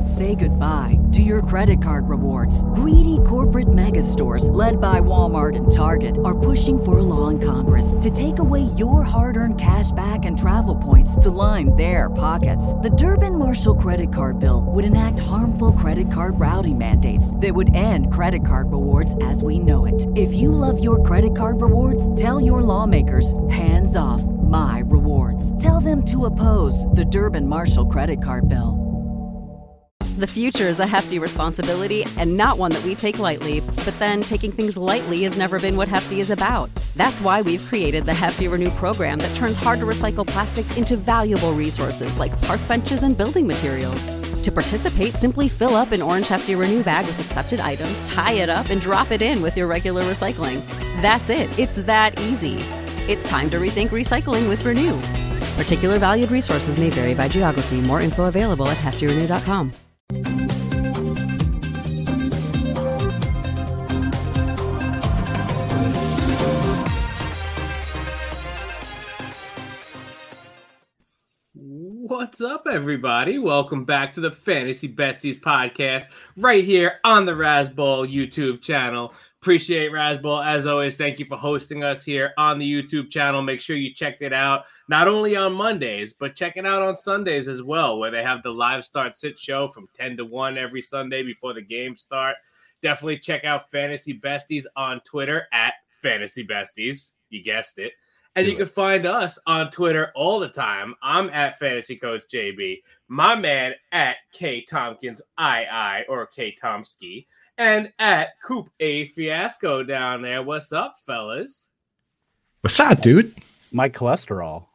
Say goodbye to your credit card rewards. Greedy corporate mega stores, led by Walmart and Target, are pushing for a law in Congress to take away your hard-earned cash back and travel points to line their pockets. The Durbin-Marshall credit card bill would enact harmful credit card routing mandates that would end credit card rewards as we know it. If you love your credit card rewards, tell your lawmakers, hands off my rewards. Tell them to oppose the Durbin-Marshall credit card bill. The future is a hefty responsibility and not one that we take lightly. But then taking things lightly has never been what Hefty is about. That's why we've created the Hefty Renew program that turns hard-to-recycle plastics into valuable resources like park benches and building materials. To participate, simply fill up an orange Hefty Renew bag with accepted items, tie it up, and drop it in with your regular recycling. That's it. It's that easy. It's time to rethink recycling with Renew. Particular valued resources may vary by geography. More info available at heftyrenew.com. What's up, everybody? Welcome back to the Fantasy Besties podcast right here on the Razzball YouTube channel. Appreciate Razzball. As always, thank you for hosting us here on the YouTube channel. Make sure you check it out, not only on Mondays, but check it out on Sundays as well, where they have the live start sit show from 10 to 1 every Sunday before the games start. Definitely check out Fantasy Besties on Twitter at Fantasy Besties. You guessed it. And you can find us on Twitter all the time. I'm at Fantasy Coach JB. My man at K Tompkins II or K Tomsky. And at Coop A Fiasco down there. What's up, fellas? What's up, dude? My cholesterol.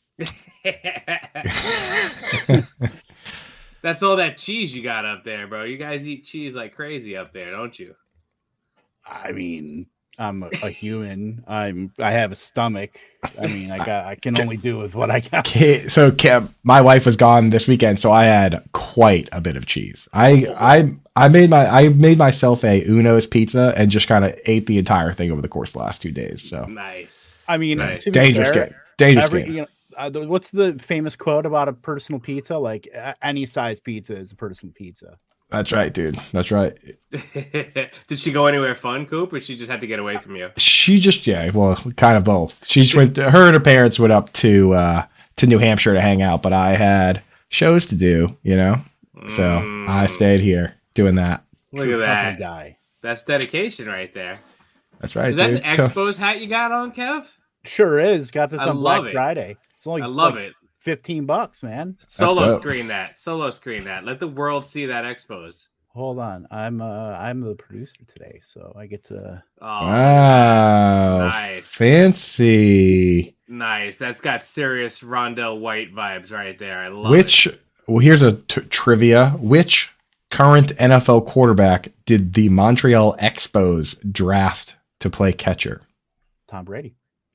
That's all that cheese you got up there, bro. You guys eat cheese like crazy up there, don't you? I mean, I'm a human. I have a stomach. I mean, I can only do with what I got. So my wife was gone this weekend, so I had quite a bit of cheese. I made myself a Uno's pizza and just kind of ate the entire thing over the course of the last 2 days. So nice. I mean, nice. Dangerous game. Dangerous game. You know, what's the famous quote about a personal pizza? Like any size pizza is a personal pizza. That's right, dude. That's right. Did she go anywhere fun, Coop, or she just had to get away from you? She just, well, kind of both. She just went. Her and her parents went up to New Hampshire to hang out, but I had shows to do, so I stayed here doing that. Look at that guy. That's dedication right there. That's right. Is that dude. an Expos hat you got on, Kev? Sure is. Got this on Black it. Friday. It's only I love it. $15, man. Solo screen that. Let the world see that Expos. Hold on. I'm the producer today, so I get to. Oh, wow, nice, fancy, nice. That's got serious Rondell White vibes right there. I love it. Well, here's a trivia. Which current NFL quarterback did the Montreal Expos draft to play catcher? Tom Brady.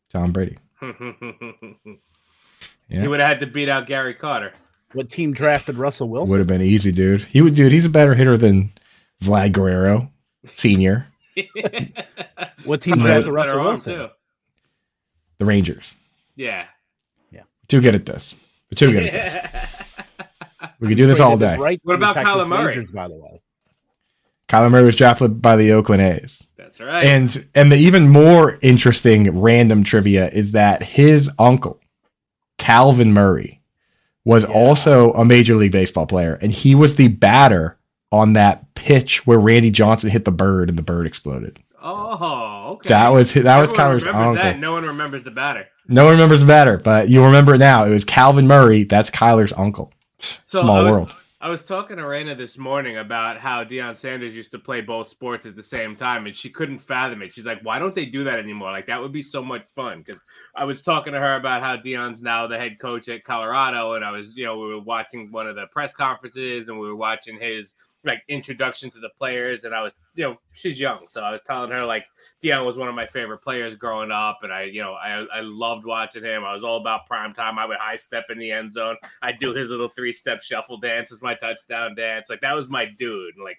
Yeah. He would have had to beat out Gary Carter. What team drafted Russell Wilson? Would have been easy, dude. He's a better hitter than Vlad Guerrero Sr. What team drafted Russell Wilson? Too. The Rangers. Yeah. Too good at this. We're too good at this. We could do this all day. What about Kyler Murray? Rangers, by the way. Kyler Murray was drafted by the Oakland A's. That's right. And the even more interesting random trivia is that his uncle, Calvin Murray, was also a Major League Baseball player, and he was the batter on that pitch where Randy Johnson hit the bird and the bird exploded. Oh, okay. That was Kyler's uncle. That. No one remembers the batter. No one remembers the batter, but you remember it now. It was Calvin Murray. That's Kyler's uncle. Small world. I was talking to Raina this morning about how Deion Sanders used to play both sports at the same time, and she couldn't fathom it. She's like, why don't they do that anymore? Like, that would be so much fun. Because I was talking to her about how Deion's now the head coach at Colorado, and I was, we were watching one of the press conferences, and we were watching his introduction to the players, and I was, she's young, so I was telling her Deion was one of my favorite players growing up, and I loved watching him. I was all about prime time. I would high step in the end zone. I'd do his little 3-step shuffle dance as my touchdown dance. That was my dude.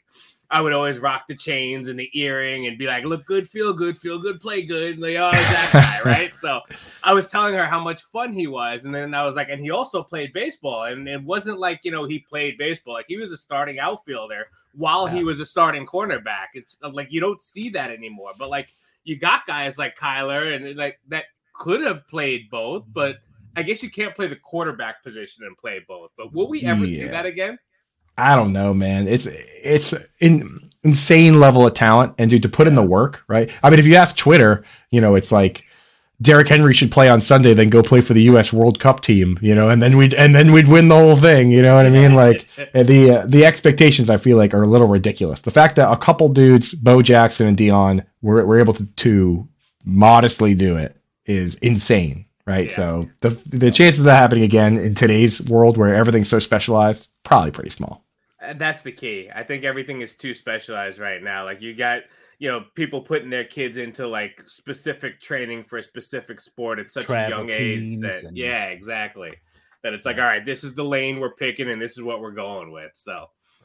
I would always rock the chains and the earring and be like, look good, feel good, play good. And like, oh, that guy, right? So I was telling her how much fun he was. And then I was like, and he also played baseball. And it wasn't like, he played baseball. Like he was a starting outfielder while he was a starting cornerback. It's like, you don't see that anymore. But like you got guys like Kyler and like that could have played both, but I guess you can't play the quarterback position and play both. But will we ever see that again? I don't know, man. It's an insane level of talent, and dude, to put in the work, right? I mean, if you ask Twitter, it's like Derrick Henry should play on Sunday, then go play for the U.S. World Cup team, and then we'd win the whole thing. You know what I mean? Like the expectations, I feel like, are a little ridiculous. The fact that a couple dudes, Bo Jackson and Dion, were able to modestly do it is insane. Right. Yeah. So the chances of that happening again in today's world where everything's so specialized, probably pretty small. That's the key. I think everything is too specialized right now. Like you got, people putting their kids into like specific training for a specific sport at such a young age that, exactly. That it's like, all right, this is the lane we're picking and this is what we're going with. So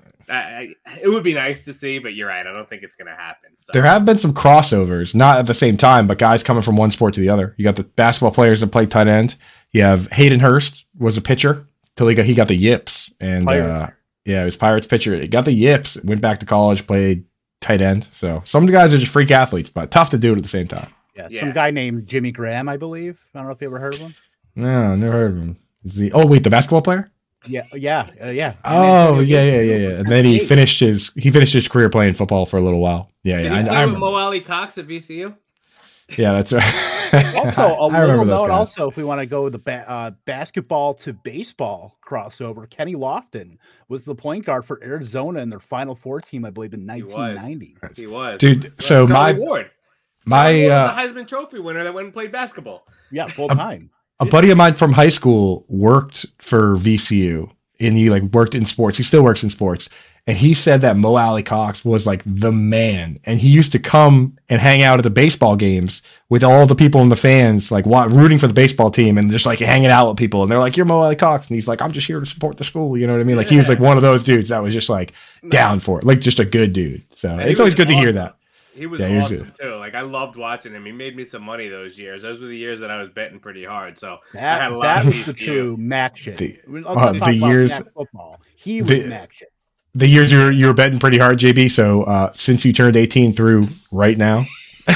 it would be nice to see, but you're right. I don't think it's going to happen. So. There have been some crossovers, not at the same time, but guys coming from one sport to the other. You got the basketball players that play tight end. You have Hayden Hurst was a pitcher till he got the yips, and it was Pirates pitcher. He got the yips, went back to college, played tight end. So some of the guys are just freak athletes, but tough to do it at the same time. Yeah, some guy named Jimmy Graham, I believe. I don't know if you ever heard of him. No, never heard of him. The basketball player? Yeah. Oh, yeah. And then he finished his career playing football for a little while. Yeah. Did he play with Mo Alley Cox at VCU? Yeah, that's right. Also, a little note. Also, if we want to go the basketball to baseball crossover, Kenny Lofton was the point guard for Arizona in their Final Four team, I believe, in 1990. He was, dude. So my Heisman Trophy winner that went and played basketball. Yeah, full time. A buddy of mine from high school worked for VCU, and he worked in sports. He still works in sports. And he said that Mo Alley Cox was like the man. And he used to come and hang out at the baseball games with all the people and the fans, like rooting for the baseball team and just like hanging out with people. And they're like, you're Mo Alley Cox. And he's like, I'm just here to support the school. You know what I mean? Like he was like one of those dudes that was just like down for it. Like just a good dude. So it's always good to hear that. He was awesome too. Like I loved watching him. He made me some money those years. Those were the years that I was betting pretty hard. So that was the true Mac shit. The years football. He was Mac shit. The years you were betting pretty hard, JB. So since you turned 18 through right now.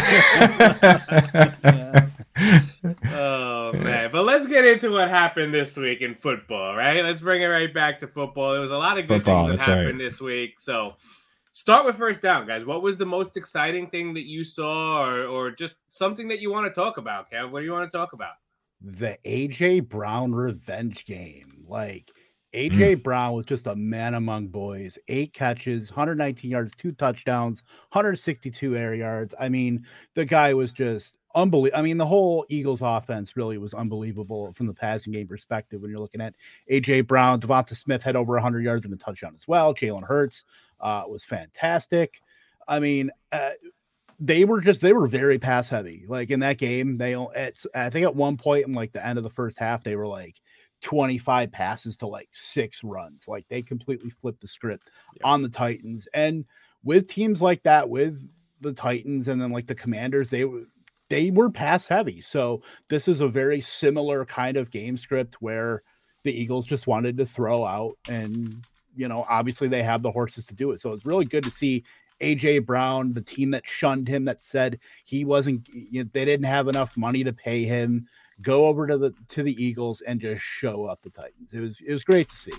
Oh man! But let's get into what happened this week in football. Right? Let's bring it right back to football. There was a lot of good things that happened this week. So. Start with first down, guys. What was the most exciting thing that you saw or just something that you want to talk about, Kev? What do you want to talk about? The A.J. Brown revenge game. Like, A.J. Brown was just a man among boys. 8 catches, 119 yards, 2 touchdowns, 162 air yards. I mean, the guy was just unbelievable. I mean, the whole Eagles offense really was unbelievable from the passing game perspective when you're looking at A.J. Brown. Devonta Smith had over 100 yards in the touchdown as well. Jalen Hurts was fantastic. I mean, they were very pass heavy. Like in that game, I think at one point in like the end of the first half, they were like 25 passes to like 6 runs. Like they completely flipped the script on the Titans. And with teams like that, with the Titans and then like the Commanders, they were pass heavy. So this is a very similar kind of game script where the Eagles just wanted to throw out and, obviously they have the horses to do it. So it's really good to see A.J. Brown, the team that shunned him, that said he wasn't, they didn't have enough money to pay him, go over to the Eagles and just show up the Titans. It was great to see.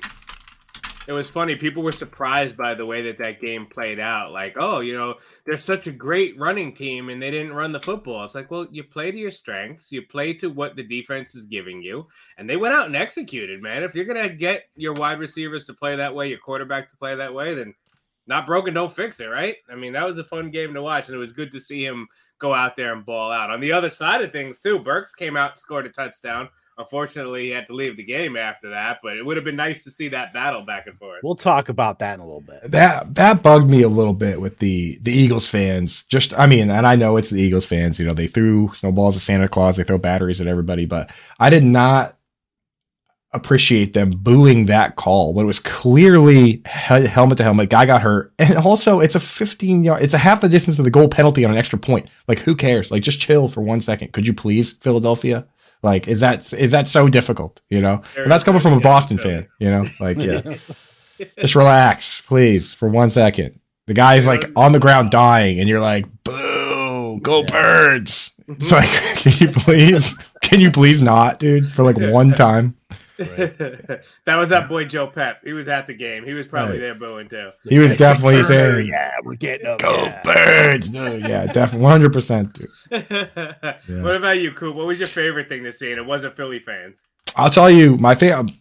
It was funny. People were surprised by the way that game played out. Like, oh, they're such a great running team and they didn't run the football. It's like, well, you play to your strengths. You play to what the defense is giving you. And they went out and executed, man. If you're going to get your wide receivers to play that way, your quarterback to play that way, then not broken, don't fix it, right? I mean, that was a fun game to watch. And it was good to see him go out there and ball out. On the other side of things, too, Burks came out and scored a touchdown. Unfortunately, he had to leave the game after that, but it would have been nice to see that battle back and forth. We'll talk about that in a little bit. That bugged me a little bit with the Eagles fans. And I know it's the Eagles fans. They threw snowballs at Santa Claus. They throw batteries at everybody, but I did not appreciate them booing that call when it was clearly helmet to helmet. Guy got hurt. And also it's a 15-yard, it's a half the distance to the goal penalty on an extra point. Like, who cares? Like, just chill for 1 second. Could you please, Philadelphia? Like, is that so difficult? You know, and that's coming from a Boston fan, you know, like, yeah, just relax, please, for 1 second. The guy's like on the ground dying and you're like, boo, go Birds. It's like, can you please not, dude, for like one time? Right. That was that boy Joe Pep. He was at the game. He was probably there booing too. He was definitely saying, "Yeah, we're getting up. Go Birds!" No, yeah, definitely 100%. Dude. Yeah. What about you, Coop? What was your favorite thing to see? And it wasn't Philly fans. I'll tell you, my favorite.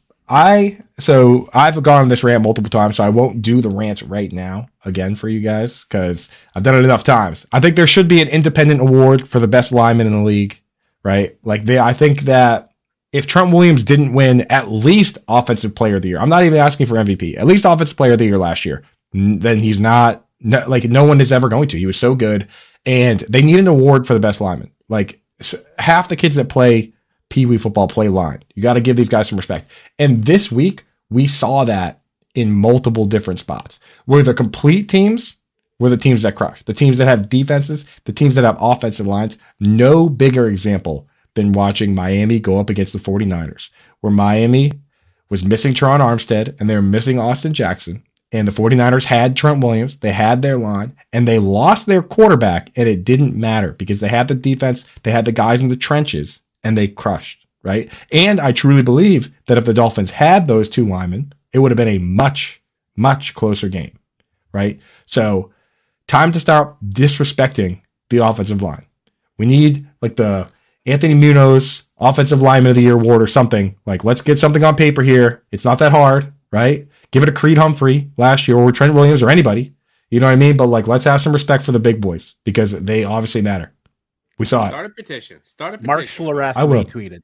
I've gone on this rant multiple times, so I won't do the rant right now again for you guys because I've done it enough times. I think there should be an independent award for the best lineman in the league, right? Like I think that. If Trent Williams didn't win at least Offensive Player of the Year, I'm not even asking for MVP, at least Offensive Player of the Year last year, then he's not, like, no one is ever going to. He was so good. And they need an award for the best lineman. Like, half the kids that play Pee Wee football play line. You got to give these guys some respect. And this week, we saw that in multiple different spots. Where the complete teams were the teams that crush, the teams that have defenses, the teams that have offensive lines. No bigger example than watching Miami go up against the 49ers, where Miami was missing Teron Armstead and they were missing Austin Jackson. And the 49ers had Trent Williams, they had their line, and they lost their quarterback, and it didn't matter because they had the defense, they had the guys in the trenches, and they crushed, right? And I truly believe that if the Dolphins had those two linemen, it would have been a much, much closer game, right? So time to start disrespecting the offensive line. We need, like, the Anthony Munoz Offensive Lineman of the Year award or something. Like, let's get something on paper here. It's not that hard, right? Give it a Creed Humphrey last year or Trent Williams or anybody. You know what I mean? But, like, let's have some respect for the big boys because they obviously matter. We saw it. Start a petition. Mark Schlereth retweeted.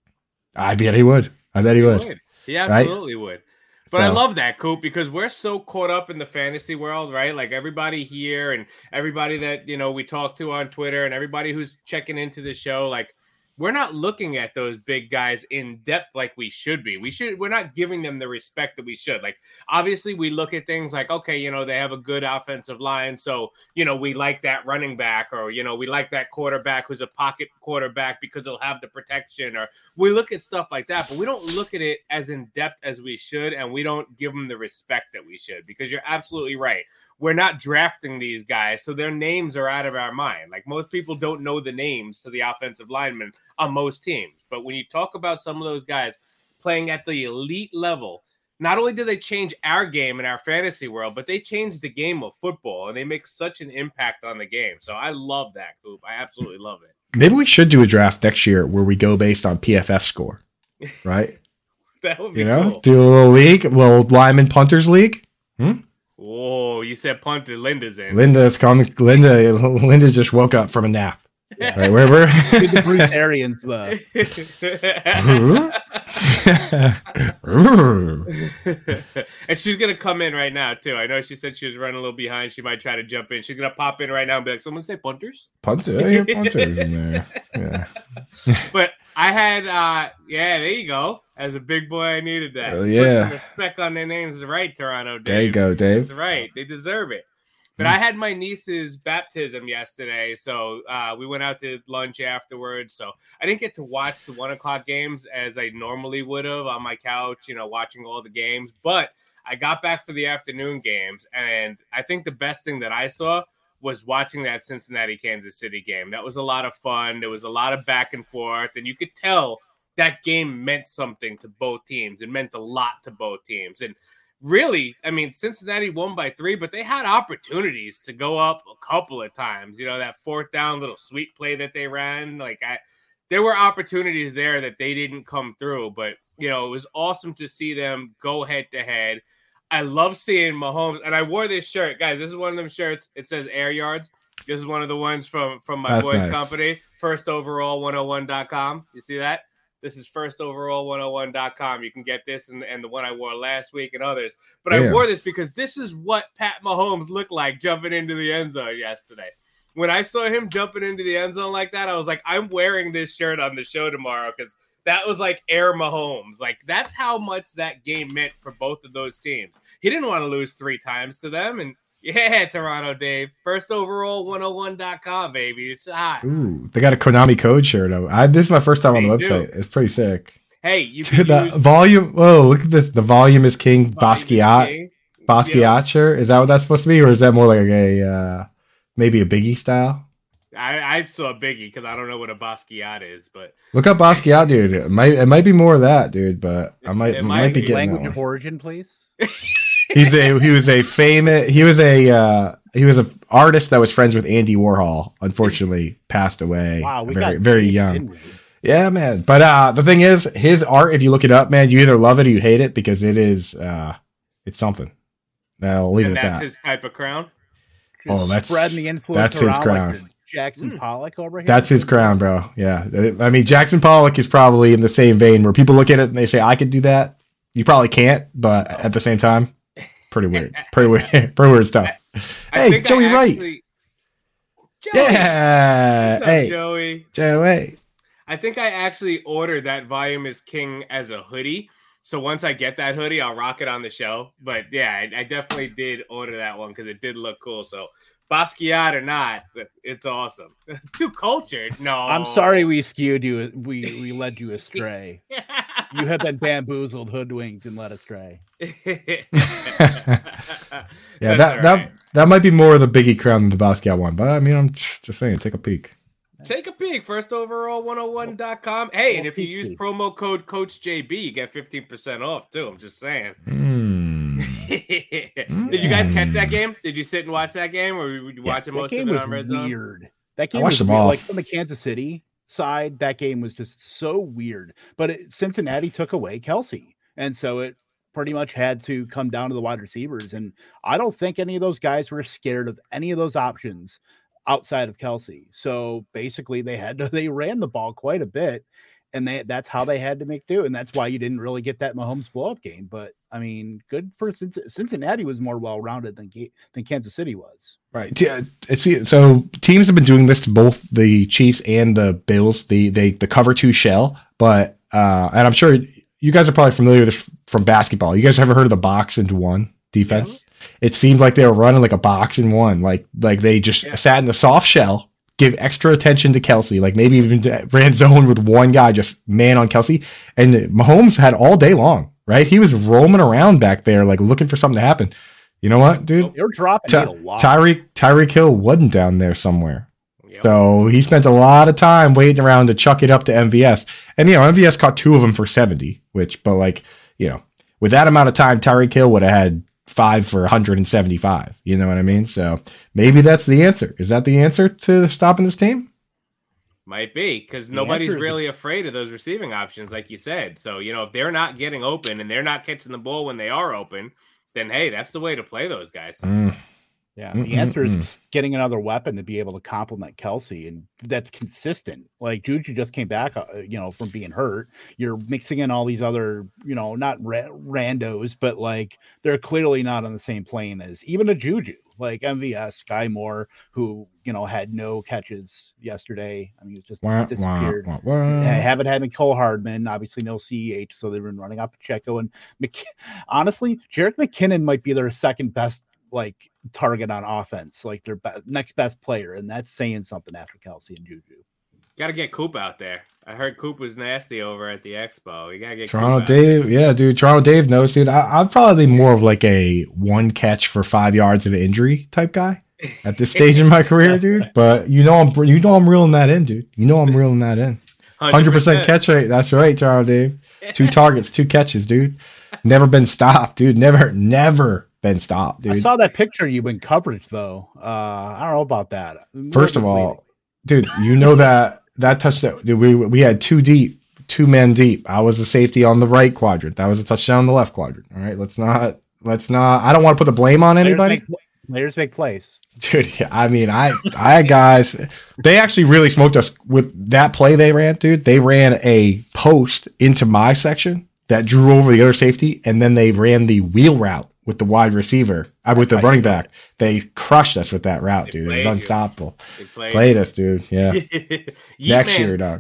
I bet he would. He absolutely would. But I love that, Coop, because we're so caught up in the fantasy world, right? Like, everybody here and everybody that, you know, we talk to on Twitter and everybody who's checking into the show, like, we're not looking at those big guys in depth like we should be. We're not giving them the respect that we should. Like, obviously we look at things like, okay, you know, they have a good offensive line. So, you know, we like that running back, or, you know, we like that quarterback who's a pocket quarterback because he'll have the protection, or we look at stuff like that, but we don't look at it as in depth as we should. And we don't give them the respect that we should, because you're absolutely right. We're not drafting these guys, so their names are out of our mind. Like, most people don't know the names to the offensive linemen on most teams. But when you talk about some of those guys playing at the elite level, not only do they change our game in our fantasy world, but they change the game of football, and they make such an impact on the game. So I love that, Coop. I absolutely love it. Maybe we should do a draft next year where we go based on PFF score, right? That would be cool. Do a little league, a little lineman punters league. Whoa, you said punter. Linda's in. Linda's coming. Linda just woke up from a nap. Yeah. Right, wherever. The Bruce Arians, though. And she's gonna come in right now too. I know she said she was running a little behind. She might try to jump in. She's gonna pop in right now and be like, "Someone say punters." Punters in there. Yeah. But I had, there you go. As a big boy, I needed that. Yeah. Put some respect on their names, right, Toronto? Dave. There you go, Dave. That's right. They deserve it. But I had my niece's baptism yesterday, so we went out to lunch afterwards. So I didn't get to watch the 1:00 games as I normally would have on my couch, you know, watching all the games. But I got back for the afternoon games, and I think the best thing that I saw was watching that Cincinnati-Kansas City game. That was a lot of fun. There was a lot of back and forth, and you could tell that game meant something to both teams. It meant a lot to both teams. And really, I mean, Cincinnati won by 3, but they had opportunities to go up a couple of times. You know, that 4th down little sweep play that they ran. There were opportunities there that they didn't come through. But, you know, it was awesome to see them go head-to-head. I love seeing Mahomes. And I wore this shirt. Guys, this is one of them shirts. It says Air Yards. This is one of the ones from my boys' company, firstoverall101.com. You see that? This is firstoverall101.com. You can get this and the one I wore last week and others. But I wore this because this is what Pat Mahomes looked like jumping into the end zone yesterday. When I saw him jumping into the end zone like that, I was like, I'm wearing this shirt on the show tomorrow because that was like Air Mahomes. Like, that's how much that game meant for both of those teams. He didn't want to lose 3 times to them. And yeah, Toronto Dave. First overall 101.com, baby. It's hot. Ooh, they got a Konami code shirt. This is my first time on the website. It's pretty sick. Hey, you Dude, can the volume. Whoa, look at this. The volume is King Basquiat. Basquiat shirt. Is that what that's supposed to be? Or is that more like a maybe a Biggie style? I saw Biggie because I don't know what a Basquiat is, but look up Basquiat, dude. It might be more of that, dude. But I might be getting language that of origin, please. he was an artist that was friends with Andy Warhol. Unfortunately, passed away. Wow, we very got very deep, young. didn't we? Yeah, man. But the thing is, his art, if you look it up, man, you either love it or you hate it because it is it's something. I'll leave it at that. That's his type of crown. Oh, that's spreading the influence. That's his around crown. like Jackson Pollock over here. That's his crown, bro. Yeah, I mean, Jackson Pollock is probably in the same vein where people look at it and they say, "I could do that." You probably can't, but at the same time, pretty weird, pretty weird stuff. Hey, Joey Wright. Yeah, What's up, hey, Joey. I think I actually ordered that Volume is King as a hoodie. So once I get that hoodie, I'll rock it on the show. But yeah, I definitely did order that one because it did look cool. So Basquiat or not, it's awesome. Too cultured. No, I'm sorry we skewed you. We led you astray. You have been bamboozled, hoodwinked, and led astray. Yeah, that might be more of the Biggie crown than the Basquiat one. But I mean, I'm just saying, take a peek. Take a peek. First overall 101.com. Hey, and if you use promo code Coach JB, you get 15% off too. I'm just saying. Did you guys catch that game? Did you sit and watch that game, or were you watching most of it on Red Zone? Weird. That game was weird. Like from the Kansas City side, that game was just so weird. But Cincinnati took away Kelsey, and so it pretty much had to come down to the wide receivers. And I don't think any of those guys were scared of any of those options outside of Kelsey. So basically they ran the ball quite a bit, and that's how they had to make do. And that's why you didn't really get that Mahomes blow-up game. But I mean, good for Cincinnati was more well-rounded than Kansas City was. Right. Yeah. So teams have been doing this to both the Chiefs and the Bills, the cover 2 shell, but and I'm sure you guys are probably familiar with this from basketball. You guys ever heard of the box and 1 defense? Yeah. It seemed like they were running like a box and 1, like they just sat in the soft shell, give extra attention to Kelsey, like maybe even ran zone with one guy, just man on Kelsey. And Mahomes had all day long, right? He was roaming around back there, like looking for something to happen. You know what, dude? You're dropping a lot. Tyreek Hill wasn't down there somewhere. Yep. So he spent a lot of time waiting around to chuck it up to MVS. And, MVS caught 2 of them for 70, with that amount of time, Tyreek Hill would have had 5 for 175. You know what I mean? So maybe that's the answer. Is that the answer to stopping this team? Might be, because nobody's really afraid of those receiving options, like you said. So, if they're not getting open and they're not catching the ball when they are open, then, hey, that's the way to play those guys. Yeah, the answer is getting another weapon to be able to complement Kelsey, and that's consistent. Like Juju just came back, from being hurt. You're mixing in all these other, not randos, but like they're clearly not on the same plane as even a Juju, like MVS, Sky Moore, who had no catches yesterday. I mean, he was just disappeared. Haven't had Mecole Hardman, obviously no CEH, so they've been running up Pacheco and honestly, Jerick McKinnon might be their second best target on offense, like their next best player, and that's saying something after Kelsey and Juju. Got to get Coop out there. I heard Coop was nasty over at the Expo. You gotta get Toronto Dave. Yeah, dude. Toronto Dave knows, dude. I'd probably be more of like a 1 catch for 5 yards and an injury type guy at this stage in my career, dude. But I'm reeling that in, dude. I'm reeling that in. 100% catch rate. That's right, Toronto Dave. 2 targets, 2 catches, dude. Never been stopped, dude. Never been stopped, dude. I saw that picture you in coverage though. I don't know about that. First of all, dude, that touchdown, dude, we had 2 men deep. I was the safety on the right quadrant. That was a touchdown on the left quadrant. All right, let's not. I don't want to put the blame on anybody. Players make plays. Dude, I mean, I had guys, they actually really smoked us with that play they ran, dude. They ran a post into my section that drew over the other safety, and then they ran the wheel route with the wide receiver, with the running back. They crushed us with that route, dude. It was unstoppable. Played us, dude. Yeah. Next year, dog.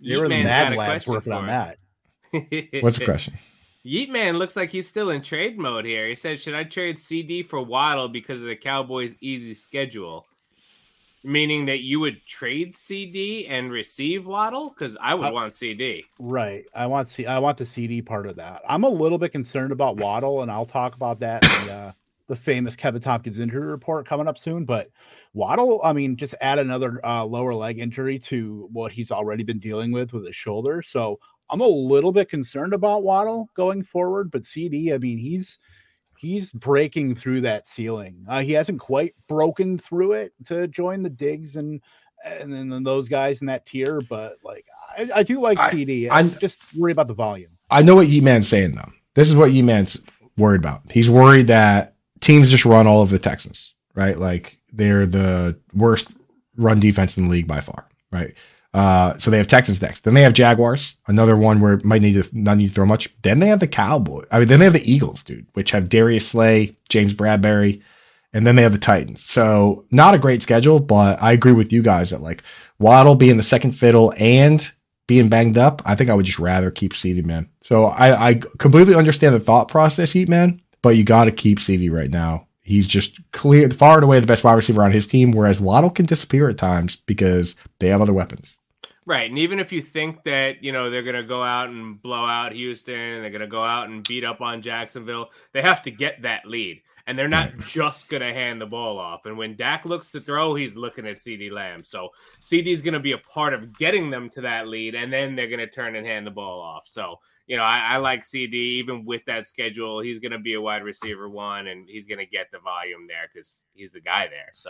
They were the Mad Labs working on that. What's the question? Yeet Man looks like he's still in trade mode here. He said, should I trade CD for Waddle because of the Cowboys' easy schedule? Meaning that you would trade CD and receive Waddle? Because I would want CD. Right. I want the CD part of that. I'm a little bit concerned about Waddle, and I'll talk about that in the famous Kevin Tompkins injury report coming up soon. But Waddle, I mean, just add another lower leg injury to what he's already been dealing with his shoulder. So I'm a little bit concerned about Waddle going forward. But CD, I mean, he's breaking through that ceiling. He hasn't quite broken through it to join the Diggs and then those guys in that tier, but like I do like CD. I'm just worried about the volume. I know what Yeeman's saying though. This is what Yeeman's worried about. He's worried that teams just run all over the Texans, right? Like they're the worst run defense in the league by far, right? So they have Texans next. Then they have Jaguars, another one where it might not need to throw much. Then they have the Cowboys. I mean, then they have the Eagles, dude, which have Darius Slay, James Bradbury, and then they have the Titans. So not a great schedule, but I agree with you guys that like Waddle being the second fiddle and being banged up, I think I would just rather keep CD, man. So I completely understand the thought process, Heat Man, but you got to keep CD right now. He's just far and away the best wide receiver on his team, whereas Waddle can disappear at times because they have other weapons. Right, and even if you think that, they're going to go out and blow out Houston and they're going to go out and beat up on Jacksonville, they have to get that lead. And they're not just going to hand the ball off. And when Dak looks to throw, he's looking at CeeDee Lamb. So CeeDee's going to be a part of getting them to that lead, and then they're going to turn and hand the ball off. So, I like CeeDee. Even with that schedule, he's going to be a wide receiver one, and he's going to get the volume there because he's the guy there. So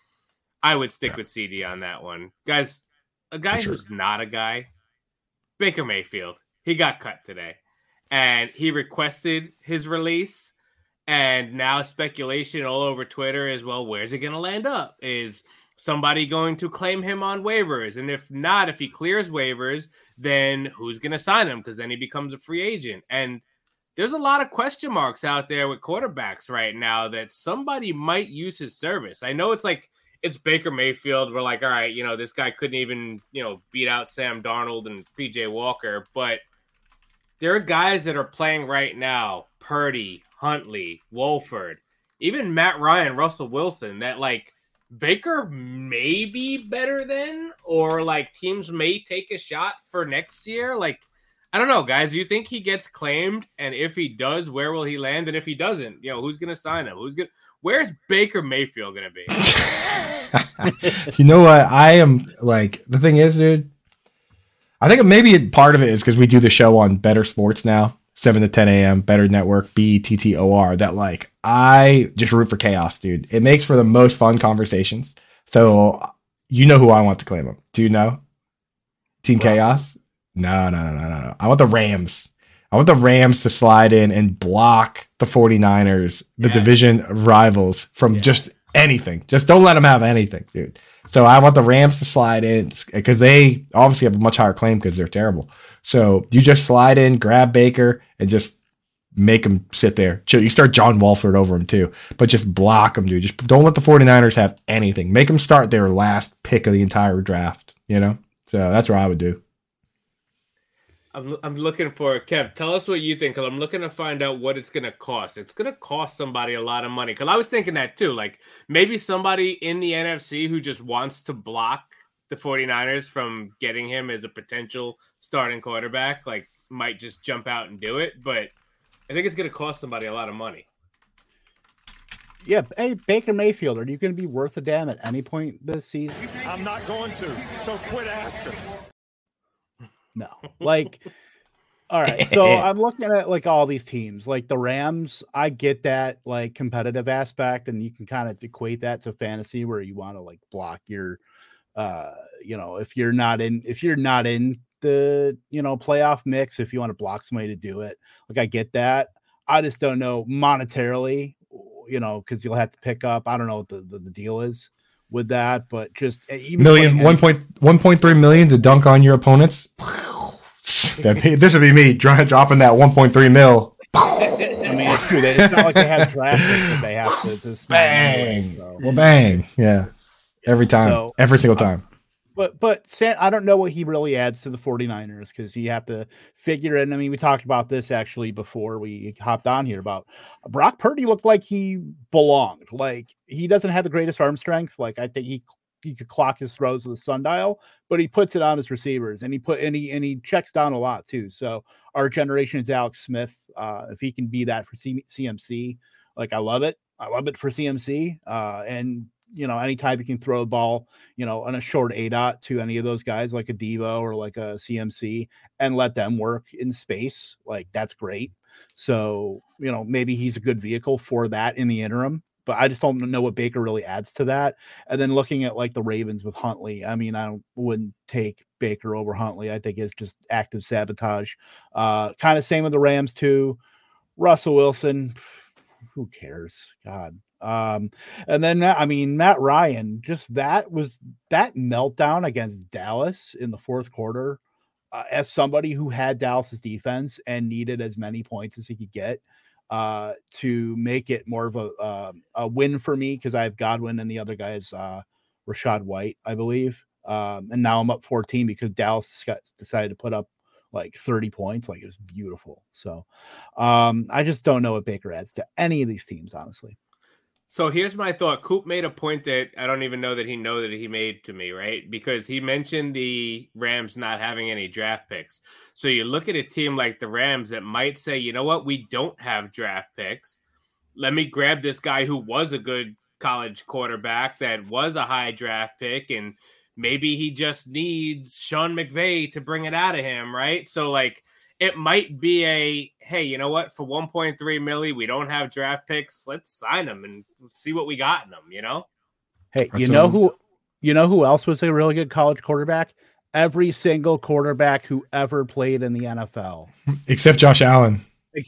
I would stick with CeeDee on that one. Guys, a guy who's not a guy, Baker Mayfield. He got cut today, and he requested his release. And now speculation all over Twitter is, well, where's it going to land up? Is somebody going to claim him on waivers? And if not, if he clears waivers, then who's going to sign him? Because then he becomes a free agent. And there's a lot of question marks out there with quarterbacks right now that somebody might use his service. I know it's Baker Mayfield. We're like, all right, this guy couldn't even, beat out Sam Darnold and PJ Walker. But there are guys that are playing right now, Purdy, Huntley, Wolford, even Matt Ryan, Russell Wilson, that Baker may be better than, or teams may take a shot for next year. I don't know, guys. Do you think he gets claimed? And if he does, where will he land? And if he doesn't, who's going to sign him? Where's Baker Mayfield going to be? You know what? I am the thing is, dude, I think maybe part of it is because we do the show on Better Sports now. 7 to 10 a.m., Better Network, BETTOR, that I just root for chaos, dude. It makes for the most fun conversations. So you know who I want to claim him. Do you know? Team Chaos? No. I want the Rams. I want the Rams to slide in and block the 49ers, the division rivals, from just anything. Just don't let them have anything, dude. So I want the Rams to slide in because they obviously have a much higher claim because they're terrible. So you just slide in, grab Baker, and just make him sit there. Chill. You start John Wolford over him too, but just block him, dude. Just don't let the 49ers have anything. Make them start their last pick of the entire draft, So that's what I would do. I'm looking for Kev. Tell us what you think, because I'm looking to find out what it's going to cost. It's going to cost somebody a lot of money, because I was thinking that too. Maybe somebody in the NFC who just wants to block the 49ers from getting him as a potential starting quarterback, might just jump out and do it. But I think it's going to cost somebody a lot of money. Yeah. Hey, Baker Mayfield, are you going to be worth a damn at any point this season? I'm not going to. So quit asking. No. All right. So I'm looking at all these teams, the Rams. I get that competitive aspect, and you can kind of equate that to fantasy where you want to block your if you're not in the playoff mix, if you want to block somebody to do it. I get that. I just don't know monetarily, because you'll have to pick up. I don't know what the deal is with that, but just even 1.3 million to dunk on your opponents. This would be me dropping that 1.3 mil. I mean, it's true. It's not like they have draft picks that they have to bang. Well, bang. Yeah. Every time. Every single time. But I don't know what he really adds to the 49ers because you have to figure in. I mean, we talked about this actually before we hopped on here about Brock Purdy looked like he belonged. Like he doesn't have the greatest arm strength. Like I think he could clock his throws with a sundial, but he puts it on his receivers and he checks down a lot too. So our generation is Alex Smith. If he can be that for CMC, like I love it. I love it for CMC. And anytime you can throw a ball, on a short ADOT to any of those guys like a Devo or like a CMC and let them work in space, like that's great. So, maybe he's a good vehicle for that in the interim, but I just don't know what Baker really adds to that. And then looking at like the Ravens with Huntley, I mean, wouldn't take Baker over Huntley. I think it's just active sabotage. Kind of same with the Rams too. Russell Wilson, who cares? God. And then Matt Ryan, just that meltdown against Dallas in the fourth quarter, as somebody who had Dallas's defense and needed as many points as he could get to make it more of a win for me, because I have Godwin and the other guy is Rachaad White, I believe. And now I'm up 14 because Dallas decided to put up like 30 points. Like it was beautiful. So I just don't know what Baker adds to any of these teams, honestly. So here's my thought. Coop made a point that I don't even know that he made to me, right? Because he mentioned the Rams not having any draft picks. So you look at a team like the Rams that might say, you know what, we don't have draft picks. Let me grab this guy who was a good college quarterback that was a high draft pick, and maybe he just needs Sean McVay to bring it out of him, right? So like it might be hey, you know what? For 1.3 million, we don't have draft picks. Let's sign them and see what we got in them, Hey, you know who else was a really good college quarterback? Every single quarterback who ever played in the NFL. Except Josh Allen.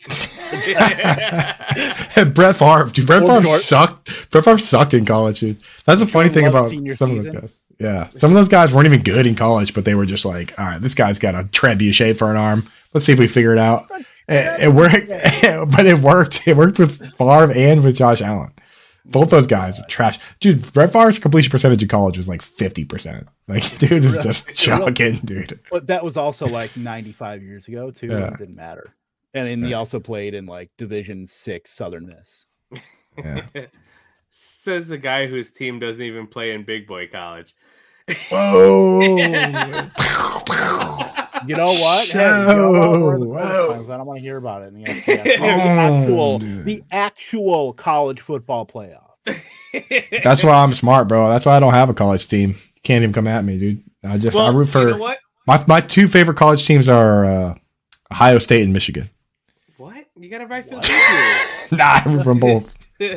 Brett Favre. Dude, Brett Favre sucked. Brett Favre sucked in college, dude. That's the funny thing about some of those guys. Yeah, some of those guys weren't even good in college, but they were just like, all right, this guy's got a trebuchet for an arm. Let's see if we figure it out. It worked, but it worked. It worked with Favre and with Josh Allen. Both those guys are trash. Dude, Brett Favre's completion percentage in college was like 50%. Like, dude is just chugging, dude. But that was also like 95 years ago, too. Yeah. It didn't matter. And he also played in like Division 6 Southern Miss. Yeah. Says the guy whose team doesn't even play in big boy college. Whoa. You know what? I don't want to hear about it in the actual college football playoff. That's why I'm smart, bro. That's why I don't have a college team. You can't even come at me, dude. I root for. You know what? My two favorite college teams are Ohio State and Michigan. What? You got to right field team? Nah, I root from both.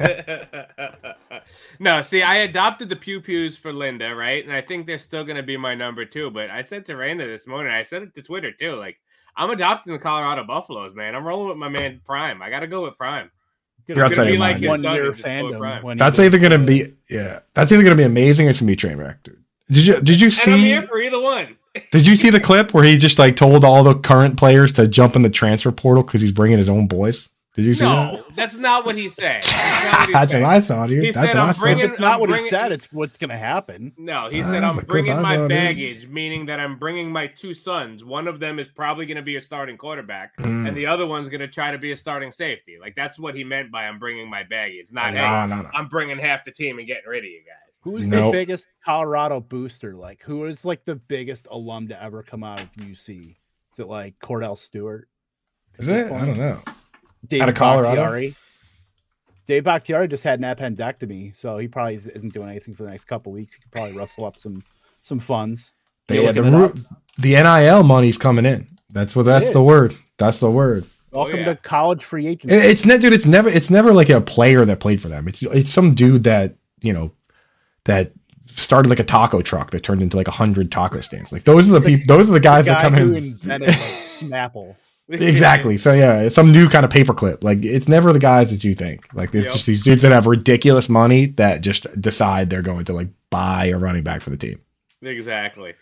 No, see, I adopted the Pew Pews for Linda, right? And I think they're still going to be my number 2. But I said to Raina this morning, I said it to Twitter too, like, I'm adopting the Colorado Buffaloes, man. I'm rolling with my man Prime. I got to go with Prime. You're outside be your like mind. 1 year fandom. That's either going to be that's either going to be amazing or it's going to be a train wreck, dude. Did you see? And I'm here for either one. Did you see the clip where he just like told all the current players to jump in the transfer portal because he's bringing his own boys? Did you see that? No, that's not what he said. That's what I saw, dude. He said, it's not what he said. It's what's going to happen. No, he said, I'm bringing my baggage, meaning that I'm bringing my 2 sons. One of them is probably going to be a starting quarterback, and the other one's going to try to be a starting safety. Like, that's what he meant by I'm bringing my baggage. Not, no. I'm bringing half the team and getting rid of you guys. Who's the biggest Colorado booster? Like, who is like the biggest alum to ever come out of UC? Is it like Cordell Stewart? Is it? I don't know. Out of Colorado. Dave Bakhtiari just had an appendectomy, so he probably isn't doing anything for the next couple of weeks. He could probably rustle up some funds. The NIL money's coming in. That's the word. That's the word. Welcome to college free agency. It's never like a player that played for them. It's some dude that that started like a taco truck that turned into like 100 taco stands. Like those are the people. Those are the guys that come in. Invented like Snapple. Exactly. So yeah, some new kind of paperclip. Like it's never the guys that you think. Like it's just these dudes that have ridiculous money that just decide they're going to like buy a running back for the team. Exactly.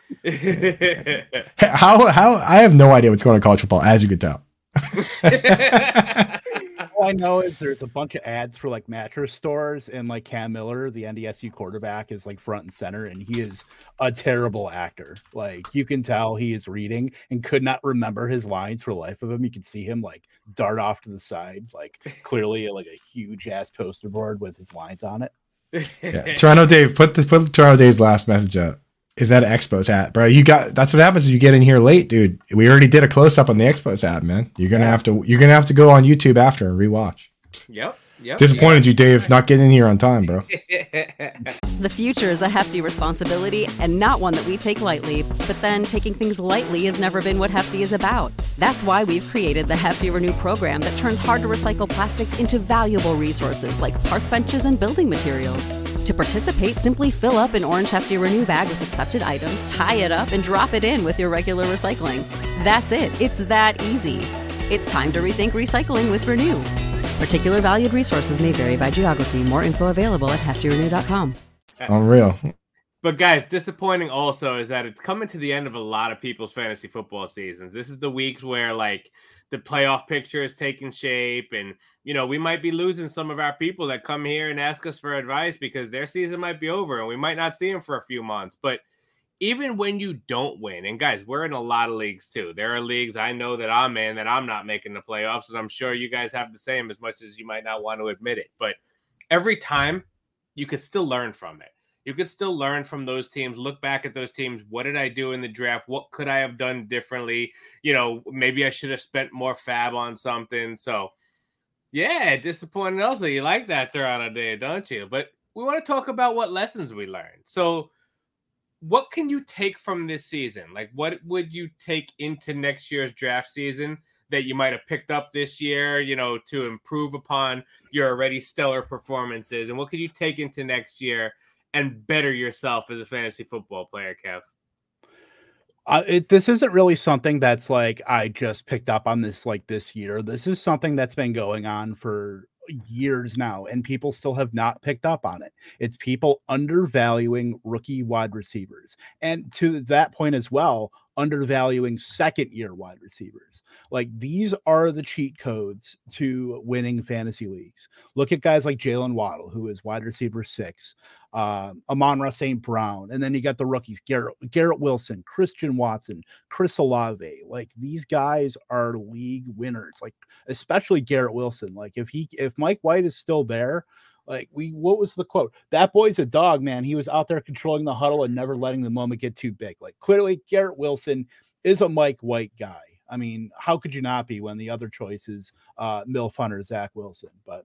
How I have no idea what's going on in college football, as you could tell. All I know is there's a bunch of ads for like mattress stores, and like Cam Miller, the NDSU quarterback, is like front and center, and he is a terrible actor. Like you can tell he is reading and could not remember his lines for the life of him. You can see him like dart off to the side, like clearly like a huge ass poster board with his lines on it. Yeah. Toronto Dave, put Toronto Dave's last message up. Is that an Expos hat, bro? That's what happens when you get in here late, dude. We already did a close up on the Expos hat, man. You're gonna have to go on YouTube after and rewatch. Yep. Disappointed you, Dave, not getting in here on time, bro. The future is a hefty responsibility and not one that we take lightly, but then taking things lightly has never been what Hefty is about. That's why we've created the Hefty Renew program that turns hard-to-recycle plastics into valuable resources like park benches and building materials. To participate, simply fill up an orange Hefty Renew bag with accepted items, tie it up, and drop it in with your regular recycling. That's it. It's that easy. It's time to rethink recycling with Renew. Particular valued resources may vary by geography. More info available at heftyrenew.com. Unreal. But guys, disappointing also is that it's coming to the end of a lot of people's fantasy football seasons. This is the weeks where like the playoff picture is taking shape, and we might be losing some of our people that come here and ask us for advice because their season might be over and we might not see them for a few months. But even when you don't win, and guys, we're in a lot of leagues too. There are leagues I know that I'm in that I'm not making the playoffs, and I'm sure you guys have the same, as much as you might not want to admit it. But every time, you could still learn from it. You could still learn from those teams, look back at those teams. What did I do in the draft? What could I have done differently? Maybe I should have spent more fab on something. So, yeah, disappointing also. You like that Toronto Day, don't you? But we want to talk about what lessons we learned. So, what can you take from this season? Like, what would you take into next year's draft season that you might have picked up this year, to improve upon your already stellar performances? And what could you take into next year and better yourself as a fantasy football player, Kev? This isn't really something that's like I just picked up on this like this year. This is something that's been going on for years now, and people still have not picked up on it. It's people undervaluing rookie wide receivers, and to that point as well, undervaluing second-year wide receivers. Like, these are the cheat codes to winning fantasy leagues. Look at guys like Jalen Waddle, who is wide receiver 6, Amon-Ra St. Brown, and then you got the rookies, Garrett Wilson, Christian Watson, Chris Olave. Like, these guys are league winners, like especially Garrett Wilson. Like, if Mike White is still there, like what was the quote? That boy's a dog, man. He was out there controlling the huddle and never letting the moment get too big. Like, clearly Garrett Wilson is a Mike White guy. I mean, how could you not be when the other choice is Milf Hunter, Zach Wilson? But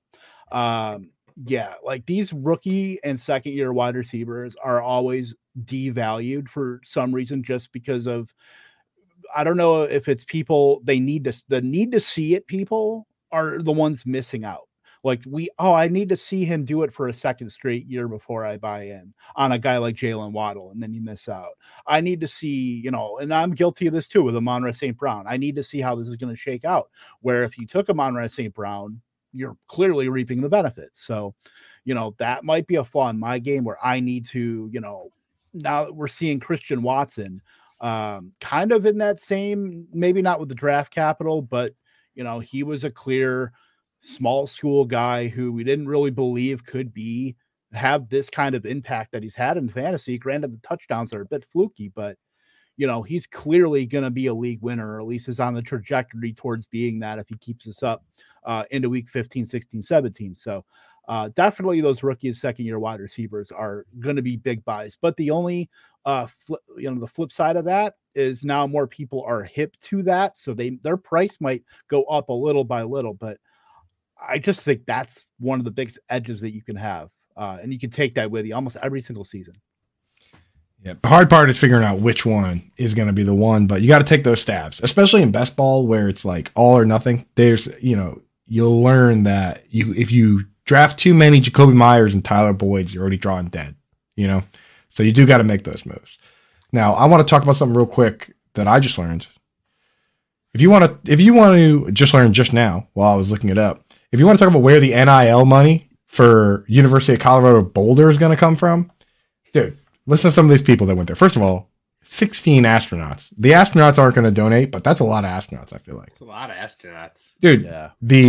yeah, like these rookie and second year wide receivers are always devalued for some reason, just because of, I don't know if it's people, the need to see it people are the ones missing out. Like I need to see him do it for a second straight year before I buy in on a guy like Jalen Waddle, and then you miss out. I need to see, and I'm guilty of this too with Amon-Ra St. Brown. I need to see how this is going to shake out, where if you took Amon-Ra St. Brown, you're clearly reaping the benefits. So, that might be a flaw in my game where I need to, now that we're seeing Christian Watson kind of in that same, maybe not with the draft capital, but, he was a clear small school guy who we didn't really believe could have this kind of impact that he's had in fantasy. Granted, the touchdowns are a bit fluky, but he's clearly going to be a league winner, or at least is on the trajectory towards being that if he keeps this up into week 15, 16, 17. So definitely those rookie and second year wide receivers are going to be big buys. But the only the flip side of that is now more people are hip to that. So their price might go up a little by little, but I just think that's one of the biggest edges that you can have. And you can take that with you almost every single season. Yeah. The hard part is figuring out which one is going to be the one, but you got to take those stabs, especially in best ball where it's like all or nothing. There's, you'll learn that if you draft too many Jacoby Myers and Tyler Boyds, you're already drawing dead, so you do got to make those moves. Now I want to talk about something real quick that I just learned. If you want to just learn just now while I was looking it up, if you want to talk about where the NIL money for University of Colorado Boulder is going to come from, dude, listen to some of these people that went there. First of all, 16 astronauts. The astronauts aren't going to donate, but that's a lot of astronauts, I feel like. It's a lot of astronauts. Dude, yeah. The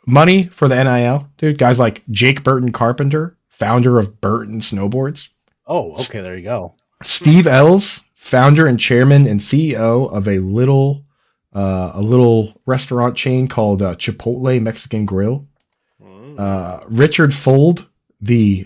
money for the NIL, dude. Guys like Jake Burton Carpenter, founder of Burton Snowboards. Oh, okay, there you go. Steve Ells, founder and chairman and CEO of a little restaurant chain called Chipotle Mexican Grill. Richard Fold, the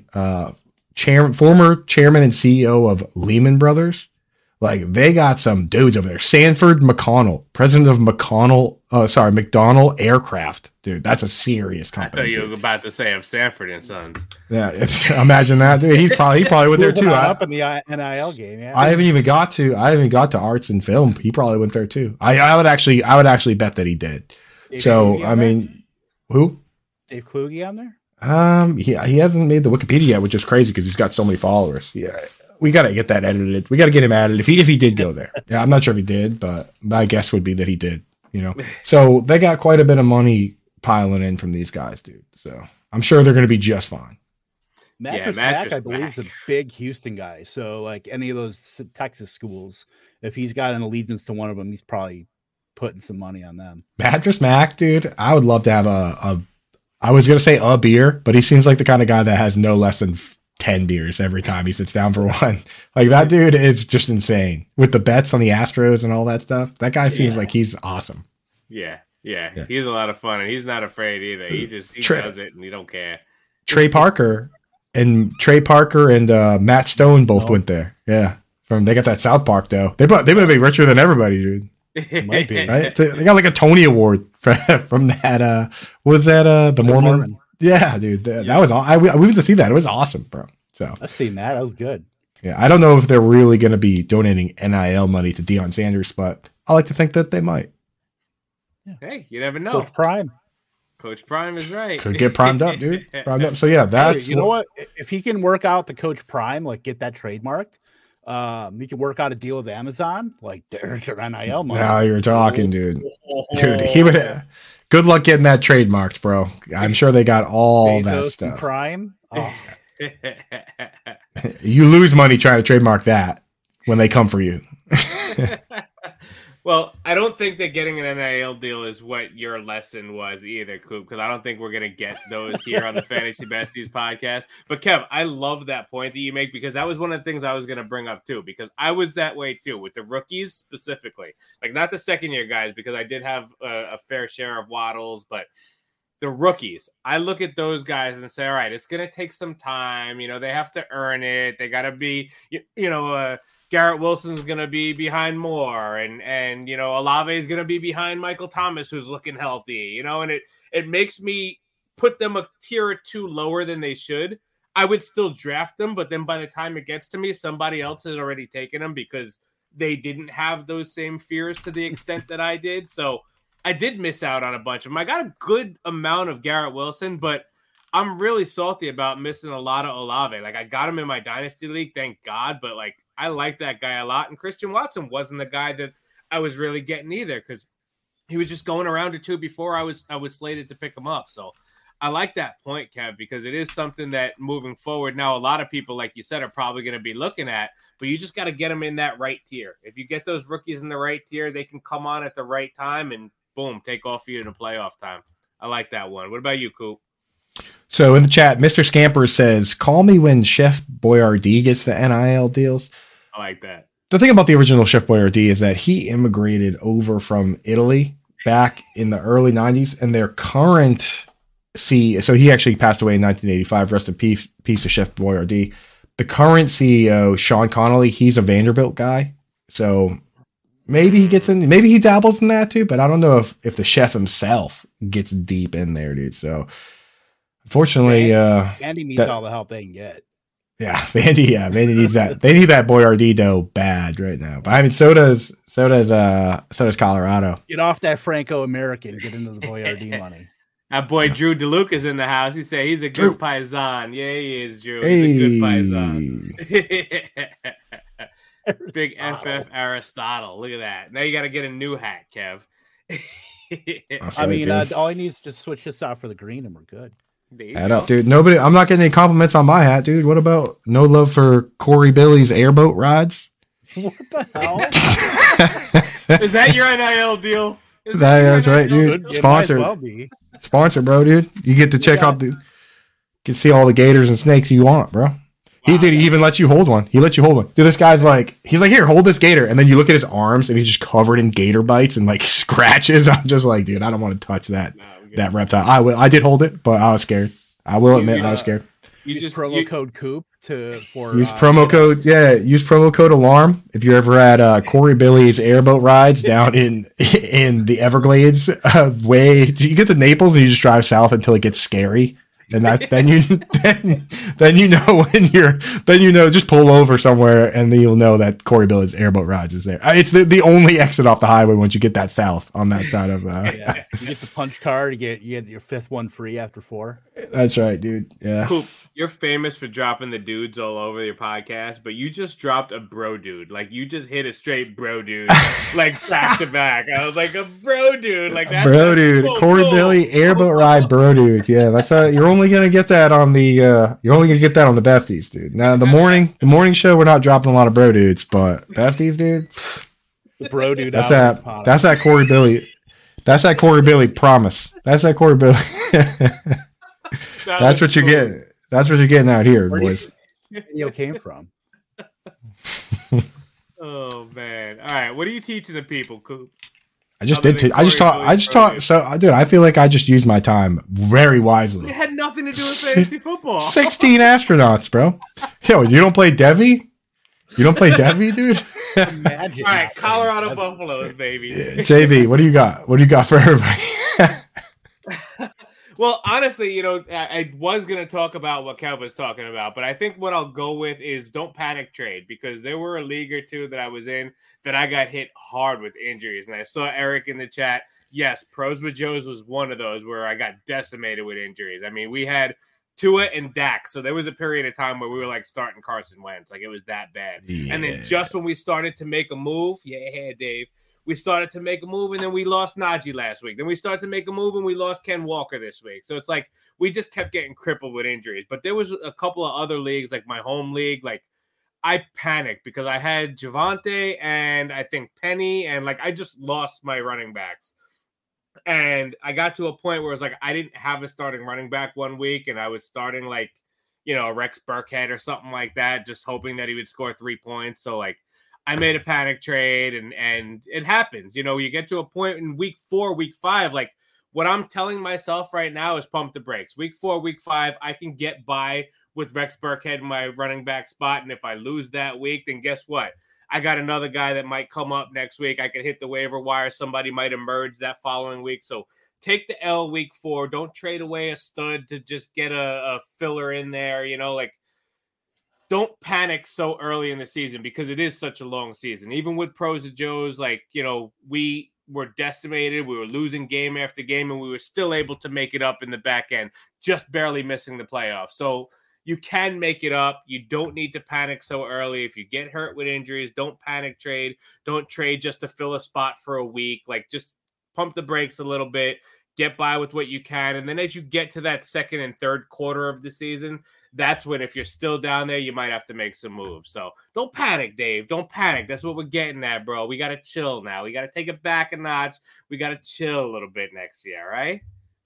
former chairman and CEO of Lehman Brothers. Like, they got some dudes over there. Sanford McConnell, president of McDonnell Aircraft. Dude, that's a serious company. I thought you were about to say of Sanford and Sons. Yeah, imagine that, dude. He probably went there too. Up in the NIL game. Yeah. I haven't even got to arts and film. He probably went there too. I would actually bet that he did. So I mean, who? Dave Kluge on there? He hasn't made the Wikipedia yet, which is crazy because he's got so many followers. Yeah. We got to get that edited. We got to get him added if he did go there. Yeah, I'm not sure if he did, but my guess would be that he did, So they got quite a bit of money piling in from these guys, dude. So I'm sure they're going to be just fine. Mattress Mac, I believe, is a big Houston guy. So like any of those Texas schools, if he's got an allegiance to one of them, he's probably putting some money on them. Mattress Mac, dude, I would love to have I was going to say a beer, but he seems like the kind of guy that has no less than 10 beers every time he sits down for one. Like, that dude is just insane with the bets on the Astros and all that stuff. That guy seems like he's awesome. Yeah. He's a lot of fun, and he's not afraid either. He does it, and he don't care. Trey Parker and Matt Stone both went there. Yeah, they got that South Park though. They might be richer than everybody, dude. Might be, right? They got like a Tony Award from that. Was that the Mormon? Yeah, dude, that was all. We went to see that. It was awesome, bro. So I've seen that. That was good. Yeah, I don't know if they're really going to be donating NIL money to Deion Sanders, but I like to think that they might. Yeah. Hey, you never know. Coach Prime is right. Could get primed up, dude. Primed up. So yeah, that's know what? If he can work out the Coach Prime, like get that trademarked, he can work out a deal with Amazon, like their NIL money. Now you're talking, dude. Dude, he would. Good luck getting that trademarked, bro. I'm sure they got all Bezos that stuff. Prime. Oh. You lose money trying to trademark that when they come for you. Well, I don't think that getting an NIL deal is what your lesson was either, Coop, because I don't think we're going to get those here on the Fantasy Besties podcast. But, Kev, I love that point that you make because that was one of the things I was going to bring up, too, because I was that way, too, with the rookies specifically. Like, not the second-year guys, because I did have a fair share of Waddles, but the rookies, I look at those guys and say, all right, it's going to take some time. They have to earn it. They got to be, Garrett Wilson's going to be behind Moore and Olave is going to be behind Michael Thomas, who's looking healthy, and it makes me put them a tier or two lower than they should. I would still draft them, but then by the time it gets to me, somebody else has already taken them because they didn't have those same fears to the extent that I did. So I did miss out on a bunch of them. I got a good amount of Garrett Wilson, but I'm really salty about missing a lot of Olave. Like, I got him in my Dynasty League, thank God, but like, I like that guy a lot. And Christian Watson wasn't the guy that I was really getting either because he was just going around or two before I was slated to pick him up. So I like that point, Kev, because it is something that moving forward now, a lot of people, like you said, are probably going to be looking at, but you just got to get them in that right tier. If you get those rookies in the right tier, they can come on at the right time and boom, take off for you in the playoff time. I like that one. What about you, Coop? So in the chat, Mr. Scamper says, call me when Chef Boyardee gets the NIL deals. I like that. The thing about the original Chef Boyardee is that he immigrated over from Italy back in the early 90s, and their current CEO, so he actually passed away in 1985, rest in peace to Chef Boyardee. The current CEO, Sean Connolly, he's a Vanderbilt guy, so maybe he gets in, maybe he dabbles in that too, but I don't know if the chef himself gets deep in there, dude. So unfortunately, Andy needs all the help they can get. Yeah, Vandy needs that. They need that Boyardee dough bad right now. But I mean, so does Colorado. Get off that Franco-American. Get into the Boyardee money. That boy Drew DeLuca's in the house. He said he's a good paisan. Yeah, he is, Drew. He's a good paisan. Big FF Aristotle. Look at that. Now you got to get a new hat, Kev. I mean, all he needs is just switch this out for the green, and we're good. Hat up, dude. I'm not getting any compliments on my hat, dude. What about no love for Corey Billy's airboat rides? What the hell? Is that your NIL deal? That's right, dude. It might as Sponsor, well be. sponsor, bro, dude. You get to check out can see all the gators and snakes you want, bro. He even let you hold one. He let you hold one. Dude, this guy's like, he's like, here, hold this gator. And then you look at his arms and he's just covered in gator bites and like scratches. I'm just like, dude, I don't want to touch that reptile. I did hold it, but I was scared. I will admit I was scared. Use promo code Coop use promo code Alarm if you're ever at Corey Billy's airboat rides down in the Everglades. You get to Naples and you just drive south until it gets scary. And then you know just pull over somewhere and then you'll know that Corey Billy's airboat rides is there. It's the only exit off the highway once you get that south on that side of yeah. You get the punch card, you get your fifth one free after 4. That's right, dude. Yeah. Cool. You're famous for dropping the dudes all over your podcast, but you just dropped a bro dude. Like you just hit a straight bro dude, like back to back. I was like a bro dude, like that. Bro dude, Corey Billy airboat ride, bro dude. Yeah, that's you're only gonna get that on the besties, dude. Now the morning show, we're not dropping a lot of bro dudes, but besties, dude. The bro dude. That's that Corey Billy. That's that Corey Billy promise. That's that Corey Billy. That's what you're getting. That's what you're getting out here, boys. Where video came from? Oh man! All right, what are you teaching the people, Coop? I just taught. So, dude, I feel like I just used my time very wisely. It had nothing to do with fantasy football. 16 astronauts, bro. Yo, you don't play Devi? You don't play Devi, dude? Imagine. All right, Colorado Buffaloes, baby. JB, what do you got? What do you got for everybody? Well, honestly, I was going to talk about what Kev was talking about, but I think what I'll go with is don't panic trade, because there were a league or two that I was in that I got hit hard with injuries. And I saw Eric in the chat. Yes, Pros with Joes was one of those where I got decimated with injuries. I mean, we had Tua and Dak. So there was a period of time where we were like starting Carson Wentz. Like it was that bad. Yeah. And then just when we started to make a move, Dave, we started to make a move, and then we lost Najee last week. Then we started to make a move, and we lost Ken Walker this week. So it's like we just kept getting crippled with injuries. But there was a couple of other leagues, like my home league, like I panicked because I had Javonte and I think Penny, and like I just lost my running backs. And I got to a point where it was like I didn't have a starting running back one week, and I was starting like, Rex Burkhead or something like that, just hoping that he would score 3 points. So like I made a panic trade, and it happens. You get to a point in week 4, week 5, like what I'm telling myself right now is pump the brakes. Week 4, week 5, I can get by with Rex Burkhead in my running back spot. And if I lose that week, then guess what? I got another guy that might come up next week. I could hit the waiver wire. Somebody might emerge that following week. So take the L week 4. Don't trade away a stud to just get a filler in there. Don't panic so early in the season because it is such a long season. Even with Pros and Joes, we were decimated. We were losing game after game, and we were still able to make it up in the back end, just barely missing the playoffs. So you can make it up. You don't need to panic so early. If you get hurt with injuries, don't panic trade. Don't trade just to fill a spot for a week. Like, just pump the brakes a little bit, get by with what you can. And then as you get to that second and third quarter of the season, that's when, if you're still down there, you might have to make some moves. So don't panic, Dave. Don't panic. That's what we're getting at, bro. We got to chill now. We got to take it back a notch. We got to chill a little bit next year, right?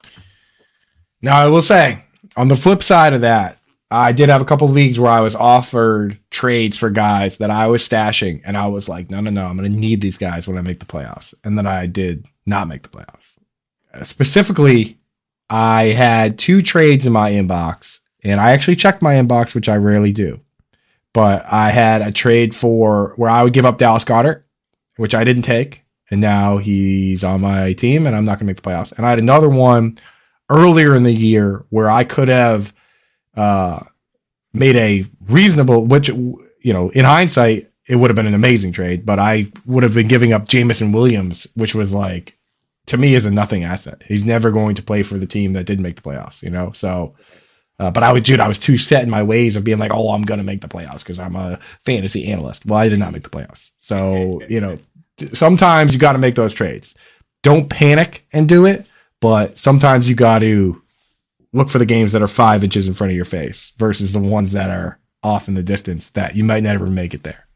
Now, I will say, on the flip side of that, I did have a couple of leagues where I was offered trades for guys that I was stashing, and I was like, no, I'm going to need these guys when I make the playoffs. And then I did not make the playoffs. Specifically, I had 2 trades in my inbox. And I actually checked my inbox, which I rarely do. But I had a trade for where I would give up Dallas Goedert, which I didn't take. And now he's on my team, and I'm not going to make the playoffs. And I had another one earlier in the year where I could have made a reasonable, which, in hindsight, it would have been an amazing trade. But I would have been giving up Jameson Williams, which was like, to me, is a nothing asset. He's never going to play for the team that didn't make the playoffs, So... but I was too set in my ways of being like, oh, I'm going to make the playoffs because I'm a fantasy analyst. Well, I did not make the playoffs. So, sometimes you got to make those trades. Don't panic and do it, but sometimes you got to look for the games that are 5 inches in front of your face versus the ones that are off in the distance that you might never make it there.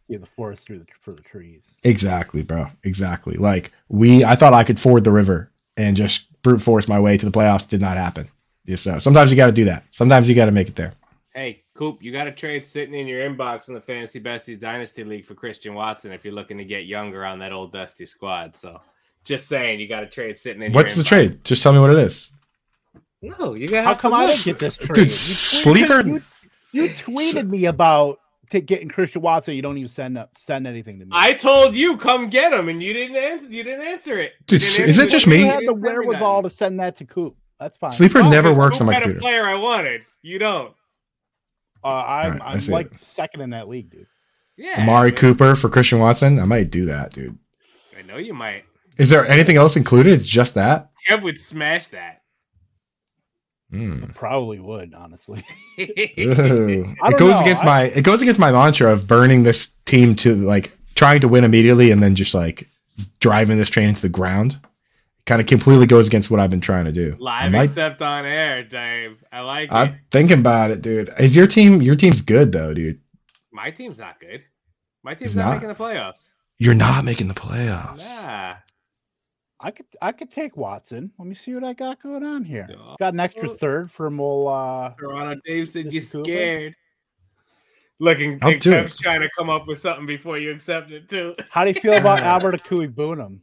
Yeah, the forest for the trees. Exactly, bro. Exactly. Like I thought I could ford the river and just brute force my way to the playoffs. Did not happen. So sometimes you got to do that. Sometimes you got to make it there. Hey, Coop, you got a trade sitting in your inbox in the Fantasy Besties Dynasty League for Christian Watson if you're looking to get younger on that old dusty squad. So just saying, you got a trade sitting in What's your the inbox. trade? Just tell me what it is. No, you got How come I didn't get this trade? Dude, Sleeper. You tweeted me about getting Christian Watson. You don't even send anything to me. I told you come get him, and you didn't answer. You didn't answer it. Dude, is it just me? You had the wherewithal to send that to Coop. That's fine. Sleeper never works on my Coop had computer. a player I wanted. You don't. I'm I see like it. second in that league, dude. Yeah, Amari man. Cooper for Christian Watson. I might do that, dude. I know you might. Is there anything else included? It's just that. Kev would smash that. Probably would, honestly. Ooh. I It don't know. goes against my mantra of burning this team to like trying to win immediately and then just like driving this train into the ground. Kind of completely goes against what I've been trying to do. Live except on air, Dave. I like it. I'm thinking about it, dude. Is your team's good though, dude? My team's not good. My team's It's not not? making the playoffs. You're not making the playoffs. Nah. I could take Watson. Let me see what I got going on here. Yeah. Got an extra third from old Toronto Dave said you're Mr. Cooper? scared. Looking, I'll and do Kev's it. trying to come up with something before you accept it too. How do you feel about Albert Akui Boonham?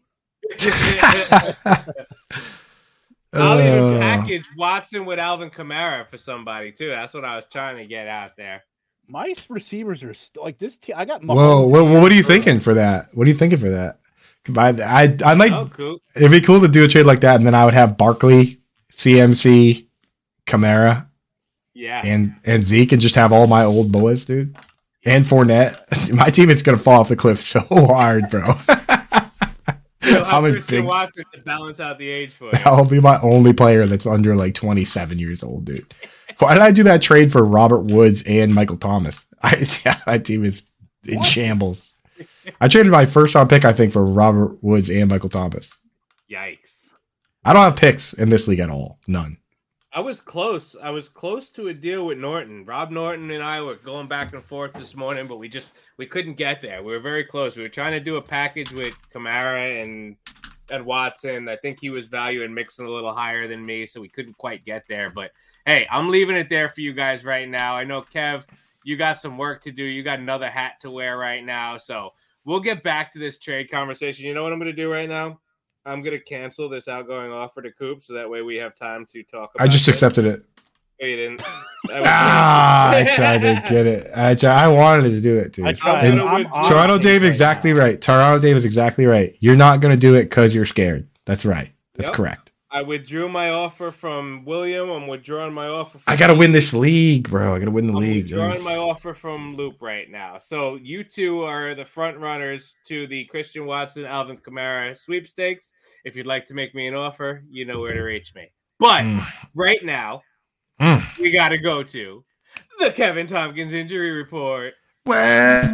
I'll even Uh, package Watson with Alvin Kamara for somebody too. That's what I was trying to get out there. My receivers are like this. I got Whoa, Mahomes what are you and thinking for that? What are you thinking for that? I might. Oh, cool. It'd be cool to do a trade like that, and then I would have Barkley, CMC, Kamara, Yeah. and Zeke, and just have all my old boys, dude. And Fournette. My team is gonna fall off the cliff so hard, bro. You'll have I'm a Christian big. Watson to balance out the age for you. I'll be my only player that's under like 27 years old, dude. Why did I do that trade for Robert Woods and Michael Thomas? My team is in shambles. I traded my first round pick, I think, for Robert Woods and Michael Thomas. Yikes. I don't have picks in this league at all. None. I was close. I was close to a deal with Norton. Rob Norton and I were going back and forth this morning, but we couldn't get there. We were very close. We were trying to do a package with Kamara and Watson. I think he was valuing Mixon a little higher than me, so we couldn't quite get there. But hey, I'm leaving it there for you guys right now. I know, Kev, you got some work to do. You got another hat to wear right now. So we'll get back to this trade conversation. You know what I'm going to do right now? I'm going to cancel this outgoing offer to Coop so that way we have time to talk about I just it. accepted it. Oh, you didn't? I tried to get it. I wanted to do it, dude. I tried. And I'm Toronto Dave exactly right. Toronto Dave is exactly right. You're not going to do it because you're scared. That's right. That's Yep. correct. I withdrew my offer from William. I'm withdrawing my offer from I got to win this league, bro. I got to win the I'm league. withdrawing dude. my offer from Loop right now. So you two are the front runners to the Christian Watson, Alvin Kamara sweepstakes. If you'd like to make me an offer, you know where to reach me. But right now, we got to go to the Kevin Tompkins injury report. Well,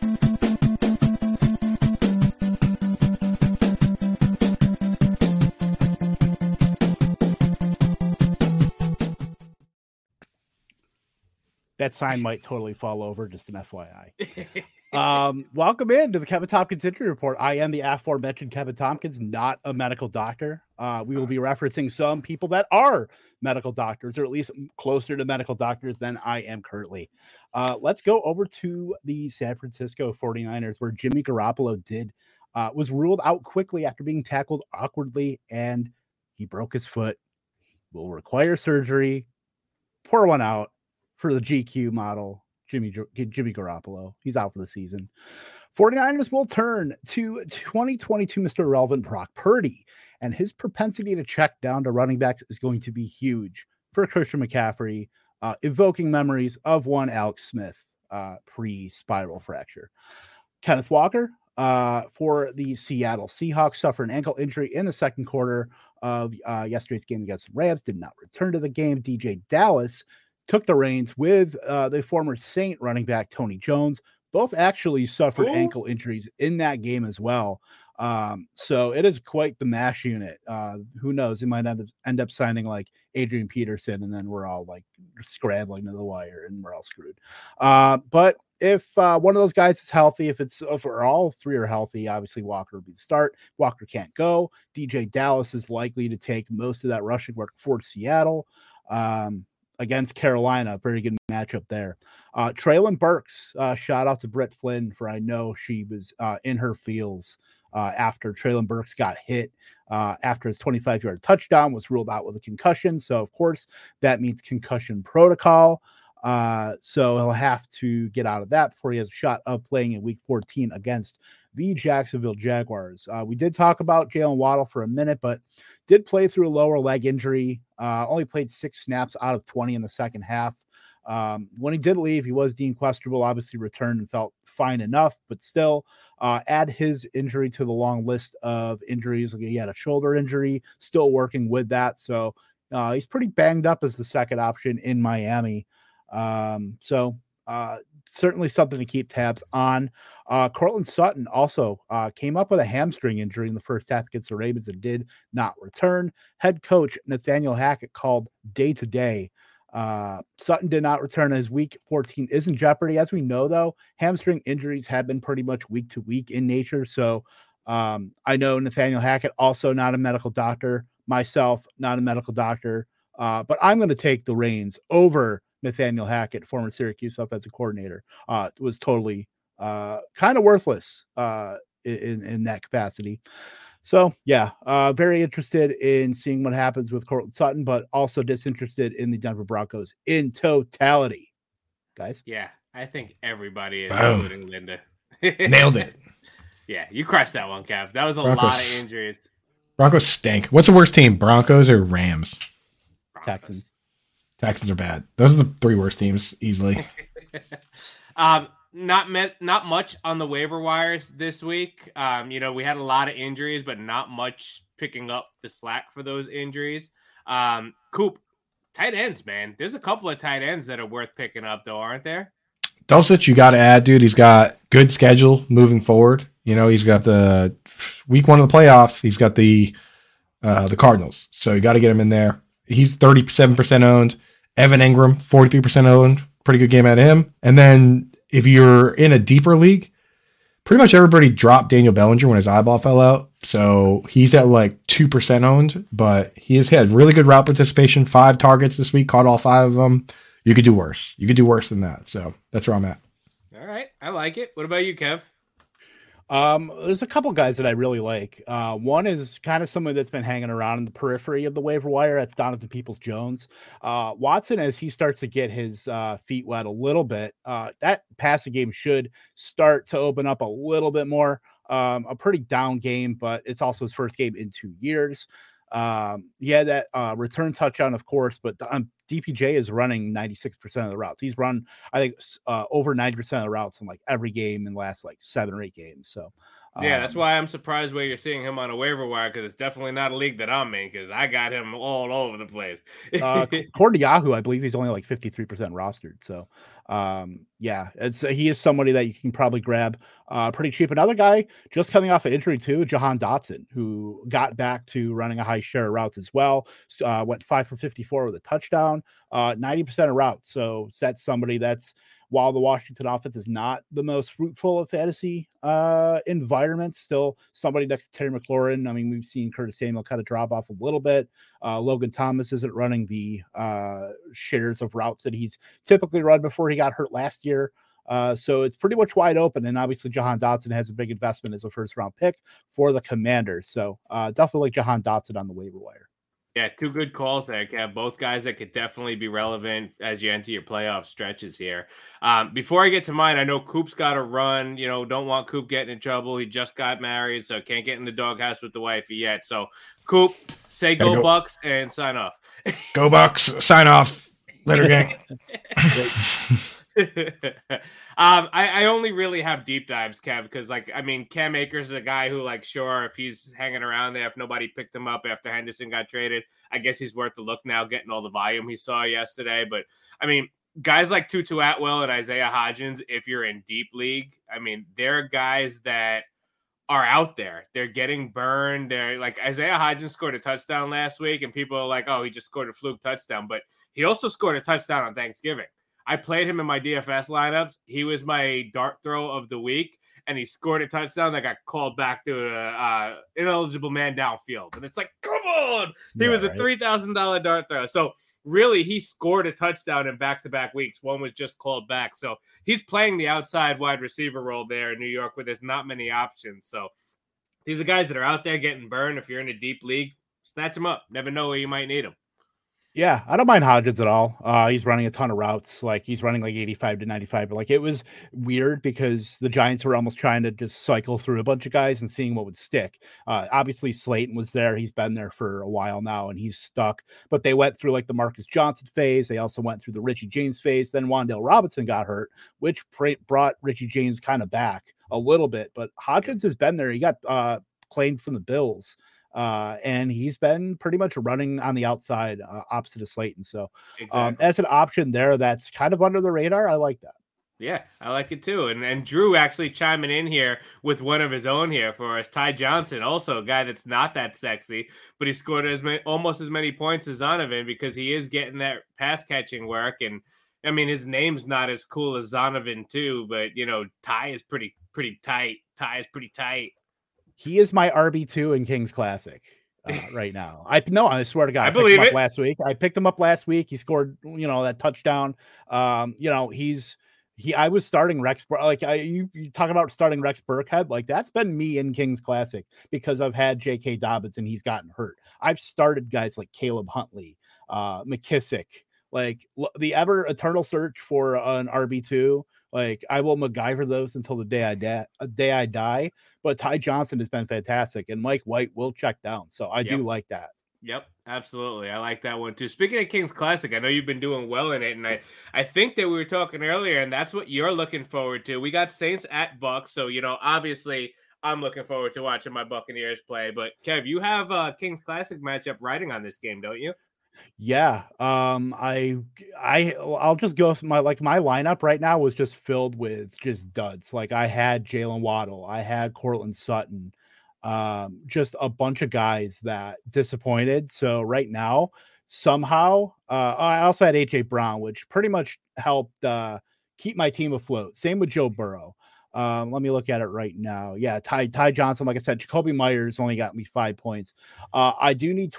That sign might totally fall over, just an FYI. Welcome in to the Kevin Tompkins injury report. I am the aforementioned Kevin Tompkins, not a medical doctor. We will be referencing some people that are medical doctors, or at least closer to medical doctors than I am currently. Let's go over to the San Francisco 49ers, where Jimmy Garoppolo was ruled out quickly after being tackled awkwardly, and he broke his foot. Will require surgery. Pour one out for the GQ model, Jimmy Garoppolo. He's out for the season. 49ers will turn to 2022 Mr. Irrelevant Brock Purdy, and his propensity to check down to running backs is going to be huge for Christian McCaffrey, evoking memories of one Alex Smith pre-spiral fracture. Kenneth Walker for the Seattle Seahawks suffered an ankle injury in the second quarter of yesterday's game against the Rams, did not return to the game. DJ Dallas took the reins with the former Saint running back Tony Jones. Both actually suffered ankle injuries in that game as well. So it is quite the mash unit. Who knows? It might end up signing like Adrian Peterson, and then we're all like scrambling to the wire and we're all screwed. But if one of those guys is healthy, if all three are healthy, obviously Walker would be the start. Walker can't go. DJ Dallas is likely to take most of that rushing work for Seattle against Carolina. Very good matchup there. Traylon Burks, shout out to Britt Flynn for I know she was in her feels after Traylon Burks got hit after his 25-yard touchdown, was ruled out with a concussion. So, of course, that means concussion protocol. So he'll have to get out of that before he has a shot of playing in week 14 against the Jacksonville Jaguars. We did talk about Jalen Waddle for a minute, but did play through a lower leg injury. Only played 6 snaps out of 20 in the second half. When he did leave, he was deemed questionable, obviously returned and felt fine enough, but still add his injury to the long list of injuries. He had a shoulder injury, still working with that. So he's pretty banged up as the second option in Miami. Certainly something to keep tabs on. Cortland Sutton also came up with a hamstring injury in the first half against the Ravens and did not return. Head coach Nathaniel Hackett called day to day. Sutton did not return as week 14 is in jeopardy. As we know, though, hamstring injuries have been pretty much week to week in nature. So I know Nathaniel Hackett, also not a medical doctor, myself, not a medical doctor, but I'm going to take the reins over Nathaniel Hackett, former Syracuse offensive coordinator. Was totally kind of worthless in that capacity. So, yeah, very interested in seeing what happens with Cortland Sutton, but also disinterested in the Denver Broncos in totality. Guys? Yeah, I think everybody is, Boom. including Linda. Nailed it. Yeah, you crushed that one, Kev. That was a lot of injuries. Broncos stink. What's the worst team, Broncos or Rams? Texans. Texans are bad. Those are the 3 worst teams easily. Not much on the waiver wires this week. We had a lot of injuries, but not much picking up the slack for those injuries. Coop, tight ends, man. There's a couple of tight ends that are worth picking up, though, aren't there? Dulcich, you got to add, dude. He's got good schedule moving forward. He's got the week 1 of the playoffs. He's got the Cardinals, so you got to get him in there. He's 37% owned. Evan Ingram, 43% owned. Pretty good game out of him. And then if you're in a deeper league, pretty much everybody dropped Daniel Bellinger when his eyeball fell out. So he's at like 2% owned, but he has had really good route participation, 5 targets this week, caught all 5 of them. You could do worse. You could do worse than that. So that's where I'm at. All right. I like it. What about you, Kev? There's a couple guys that I really like. One is kind of someone that's been hanging around in the periphery of the waiver wire. That's Donovan Peoples-Jones. Watson, as he starts to get his feet wet a little bit, that passing game should start to open up a little bit more. A pretty down game, but it's also his first game in 2 years. He had that return touchdown, of course, but DPJ is running 96% of the routes. He's run, I think, over 90% of the routes in like every game in the last like 7 or 8 games. So, yeah, that's why I'm surprised where you're seeing him on a waiver wire, because it's definitely not a league that I'm in, because I got him all over the place. According to Yahoo, I believe he's only like 53% rostered. So, yeah, he is somebody that you can probably grab pretty cheap. Another guy just coming off an injury too, Jahan Dotson, who got back to running a high share of routes as well. Went 5 for 54 with a touchdown, 90% of routes. So that's somebody that's, while the Washington offense is not the most fruitful of fantasy environments, still somebody next to Terry McLaurin. I mean, we've seen Curtis Samuel kind of drop off a little bit. Logan Thomas isn't running the shares of routes that he's typically run before he got hurt last year. So it's pretty much wide open. And obviously Jahan Dotson has a big investment as a first round pick for the Commanders. So definitely like Jahan Dotson on the waiver wire. Yeah, 2 good calls there, Kev. Both guys that could definitely be relevant as you enter your playoff stretches here. Before I get to mine, I know Coop's got to run. Don't want Coop getting in trouble. He just got married, so can't get in the doghouse with the wifey yet. So, Coop, say go Bucks and sign off. Go Bucks, sign off. Later, gang. I only really have deep dives, Kev, because Cam Akers is a guy who, sure, if he's hanging around there, if nobody picked him up after Henderson got traded, I guess he's worth a look now, getting all the volume he saw yesterday. But guys like Tutu Atwell and Isaiah Hodgins, if you're in deep league, they're guys that are out there. They're getting burned. They're like, Isaiah Hodgins scored a touchdown last week, and people are like, oh, he just scored a fluke touchdown, but he also scored a touchdown on Thanksgiving. I played him in my DFS lineups. He was my dart throw of the week, and he scored a touchdown that got called back to an ineligible man downfield. And it's like, come on! He was a $3,000 dart throw. So really, he scored a touchdown in back-to-back weeks. One was just called back. So he's playing the outside wide receiver role there in New York where there's not many options. So these are guys that are out there getting burned. If you're in a deep league, snatch them up. Never know where you might need them. Yeah, I don't mind Hodgins at all. He's running a ton of routes. Like he's running like 85 to 95. But like it was weird because the Giants were almost trying to just cycle through a bunch of guys and seeing what would stick. Obviously Slayton was there. He's been there for a while now and he's stuck. But they went through like the Marcus Johnson phase. They also went through the Richie James phase. Then Wan'Dale Robinson got hurt, which brought Richie James kind of back a little bit. But Hodgins has been there. He got claimed from the Bills. And he's been pretty much running on the outside opposite of Slayton. So exactly. As an option there, that's kind of under the radar. I like that. Yeah, I like it too. And Drew actually chiming in here with one of his own here for us. Ty Johnson, also a guy that's not that sexy, but he scored almost as many points as Zonovan because he is getting that pass catching work. And I mean, his name's not as cool as Zonovan too, but you know, Ty is pretty tight. Ty is pretty tight. He is my RB2 in Kings Classic right now. I swear to God, I believe it. Last week, I picked him up last week. He scored, that touchdown. I was starting Rex. Like you talk about starting Rex Burkhead. Like that's been me in Kings Classic because I've had J.K. Dobbins and he's gotten hurt. I've started guys like Caleb Huntley, McKissick, like the ever eternal search for an RB2. Like I will MacGyver those until the day I die. But Ty Johnson has been fantastic, and Mike White will check down. So I do like that. Yep, absolutely. I like that one too. Speaking of Kings Classic, I know you've been doing well in it, and I think that we were talking earlier, and that's what you're looking forward to. We got Saints at Bucks, so obviously I'm looking forward to watching my Buccaneers play. But Kev, you have a Kings Classic matchup riding on this game, don't you? Yeah. I'll just go with my lineup right now was just filled with just duds. Like I had Jalen Waddle, I had Cortland Sutton, just a bunch of guys that disappointed. So right now, somehow, I also had AJ Brown, which pretty much helped keep my team afloat. Same with Joe Burrow. Let me look at it right now. Yeah, Ty Johnson, like I said, Jacoby Myers only got me 5 points. I do need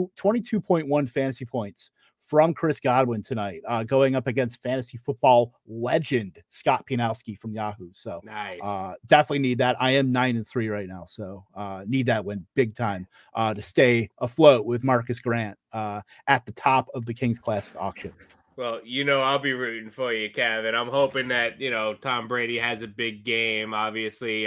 22.1 fantasy points from Chris Godwin tonight, going up against fantasy football legend Scott Pianowski from Yahoo. So nice. Definitely need that. I am 9-3 right now, so need that win big time to stay afloat with Marcus Grant at the top of the Kings Classic auction. Well, I'll be rooting for you, Kevin. I'm hoping that, Tom Brady has a big game. Obviously,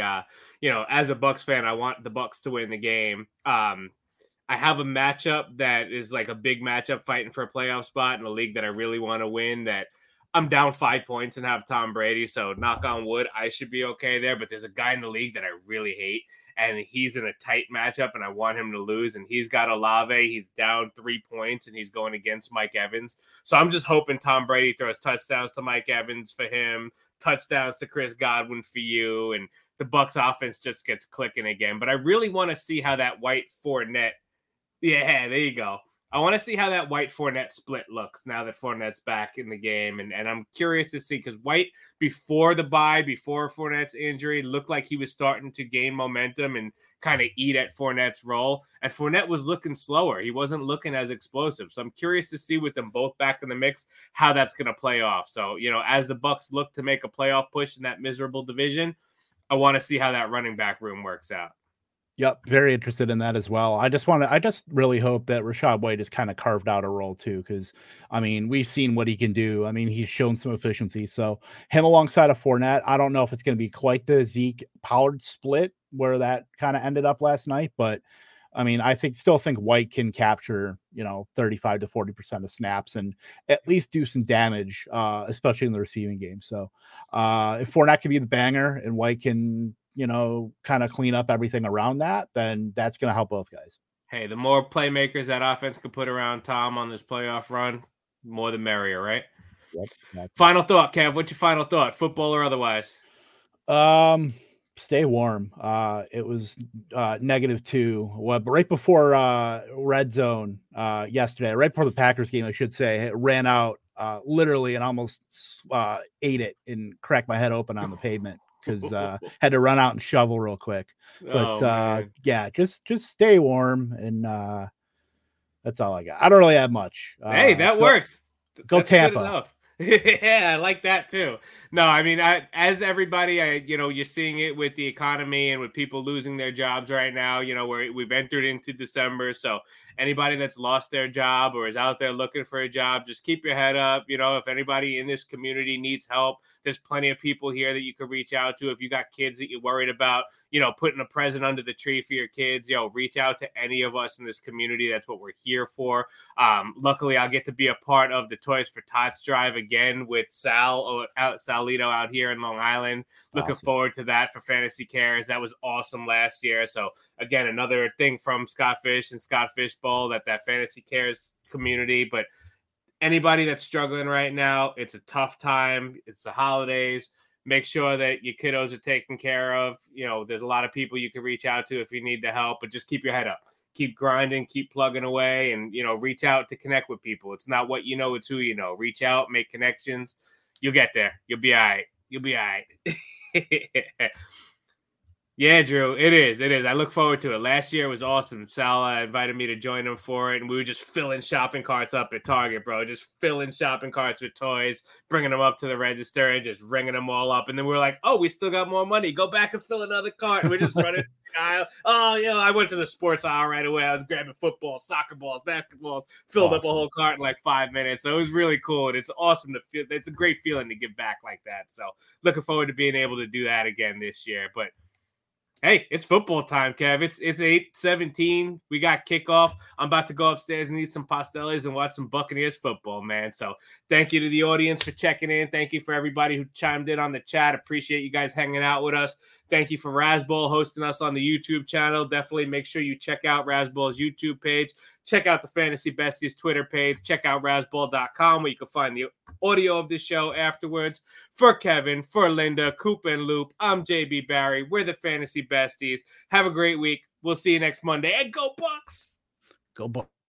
as a Bucs fan, I want the Bucs to win the game. I have a matchup that is like a big matchup fighting for a playoff spot in a league that I really want to win, that I'm down 5 points and have Tom Brady. So knock on wood, I should be okay there. But there's a guy in the league that I really hate, and he's in a tight matchup, and I want him to lose. And he's got Olave. He's down 3 points, and he's going against Mike Evans. So I'm just hoping Tom Brady throws touchdowns to Mike Evans for him, touchdowns to Chris Godwin for you, and the Bucs offense just gets clicking again. But I really want to see how that White Fournette. Yeah, there you go. I want to see how that White Fournette split looks now that Fournette's back in the game. And I'm curious to see, because White, before the bye, before Fournette's injury, looked like he was starting to gain momentum and kind of eat at Fournette's role. And Fournette was looking slower. He wasn't looking as explosive. So I'm curious to see, with them both back in the mix, how that's going to play off. So, as the Bucs look to make a playoff push in that miserable division, I want to see how that running back room works out. Yep, very interested in that as well. I just really hope that Rachaad White has kind of carved out a role too, because we've seen what he can do. He's shown some efficiency. So him alongside of Fournette, I don't know if it's going to be quite the Zeke Pollard split where that kind of ended up last night, but I still think White can capture 35 to 40% of snaps and at least do some damage, especially in the receiving game. So if Fournette can be the banger and White can kind of clean up everything around that, then that's going to help both guys. Hey, the more playmakers that offense can put around Tom on this playoff run, more the merrier, right? Yep. Final thought, Kev. What's your final thought, football or otherwise? Stay warm. It was -2. Well, right before red zone yesterday, right before the Packers game, I should say, it ran out literally, and almost ate it and cracked my head open on the pavement because had to run out and shovel real quick. But yeah, just stay warm, and that's all I got. I don't really have much. Hey, that works. Go Tampa. Yeah, I like that too. No, I mean, as everybody, you're seeing it with the economy and with people losing their jobs right now. We've entered into December, so anybody that's lost their job or is out there looking for a job, just keep your head up. If anybody in this community needs help, there's plenty of people here that you can reach out to. If you got kids that you're worried about, putting a present under the tree for your kids, reach out to any of us in this community. That's what we're here for. Luckily, I'll get to be a part of the Toys for Tots drive again with Salito out here in Long Island. Looking forward to that for Fantasy Cares. That was awesome last year. So again, another thing from Scott Fish and Scott Fishbowl, that Fantasy Cares community. But anybody that's struggling right now, it's a tough time. It's the holidays. Make sure that your kiddos are taken care of. There's a lot of people you can reach out to if you need the help, but just keep your head up. Keep grinding, keep plugging away, and, reach out to connect with people. It's not what you know, it's who you know. Reach out, make connections. You'll get there. You'll be all right. You'll be all right. Yeah, Drew, it is. I look forward to it. Last year was awesome. Sal invited me to join him for it, and we were just filling shopping carts up at Target, bro. Just filling shopping carts with toys, bringing them up to the register and just ringing them all up. And then we were like, oh, we still got more money. Go back and fill another cart. And we're just running the aisle. Oh, yeah, I went to the sports aisle right away. I was grabbing footballs, soccer balls, basketballs, filled up a whole cart in like 5 minutes. So it was really cool. And it's awesome to feel. It's a great feeling to give back like that. So looking forward to being able to do that again this year. But hey, it's football time, Kev. It's 8:17. We got kickoff. I'm about to go upstairs and eat some pasteles and watch some Buccaneers football, man. So thank you to the audience for checking in. Thank you for everybody who chimed in on the chat. Appreciate you guys hanging out with us. Thank you for Razzball hosting us on the YouTube channel. Definitely make sure you check out Razzball's YouTube page. Check out the Fantasy Besties Twitter page. Check out Razzball.com where you can find the audio of the show afterwards. For Kevin, for Linda, Coop and Loop, I'm JB Barry. We're the Fantasy Besties. Have a great week. We'll see you next Monday. And go Bucks! Go Bucks.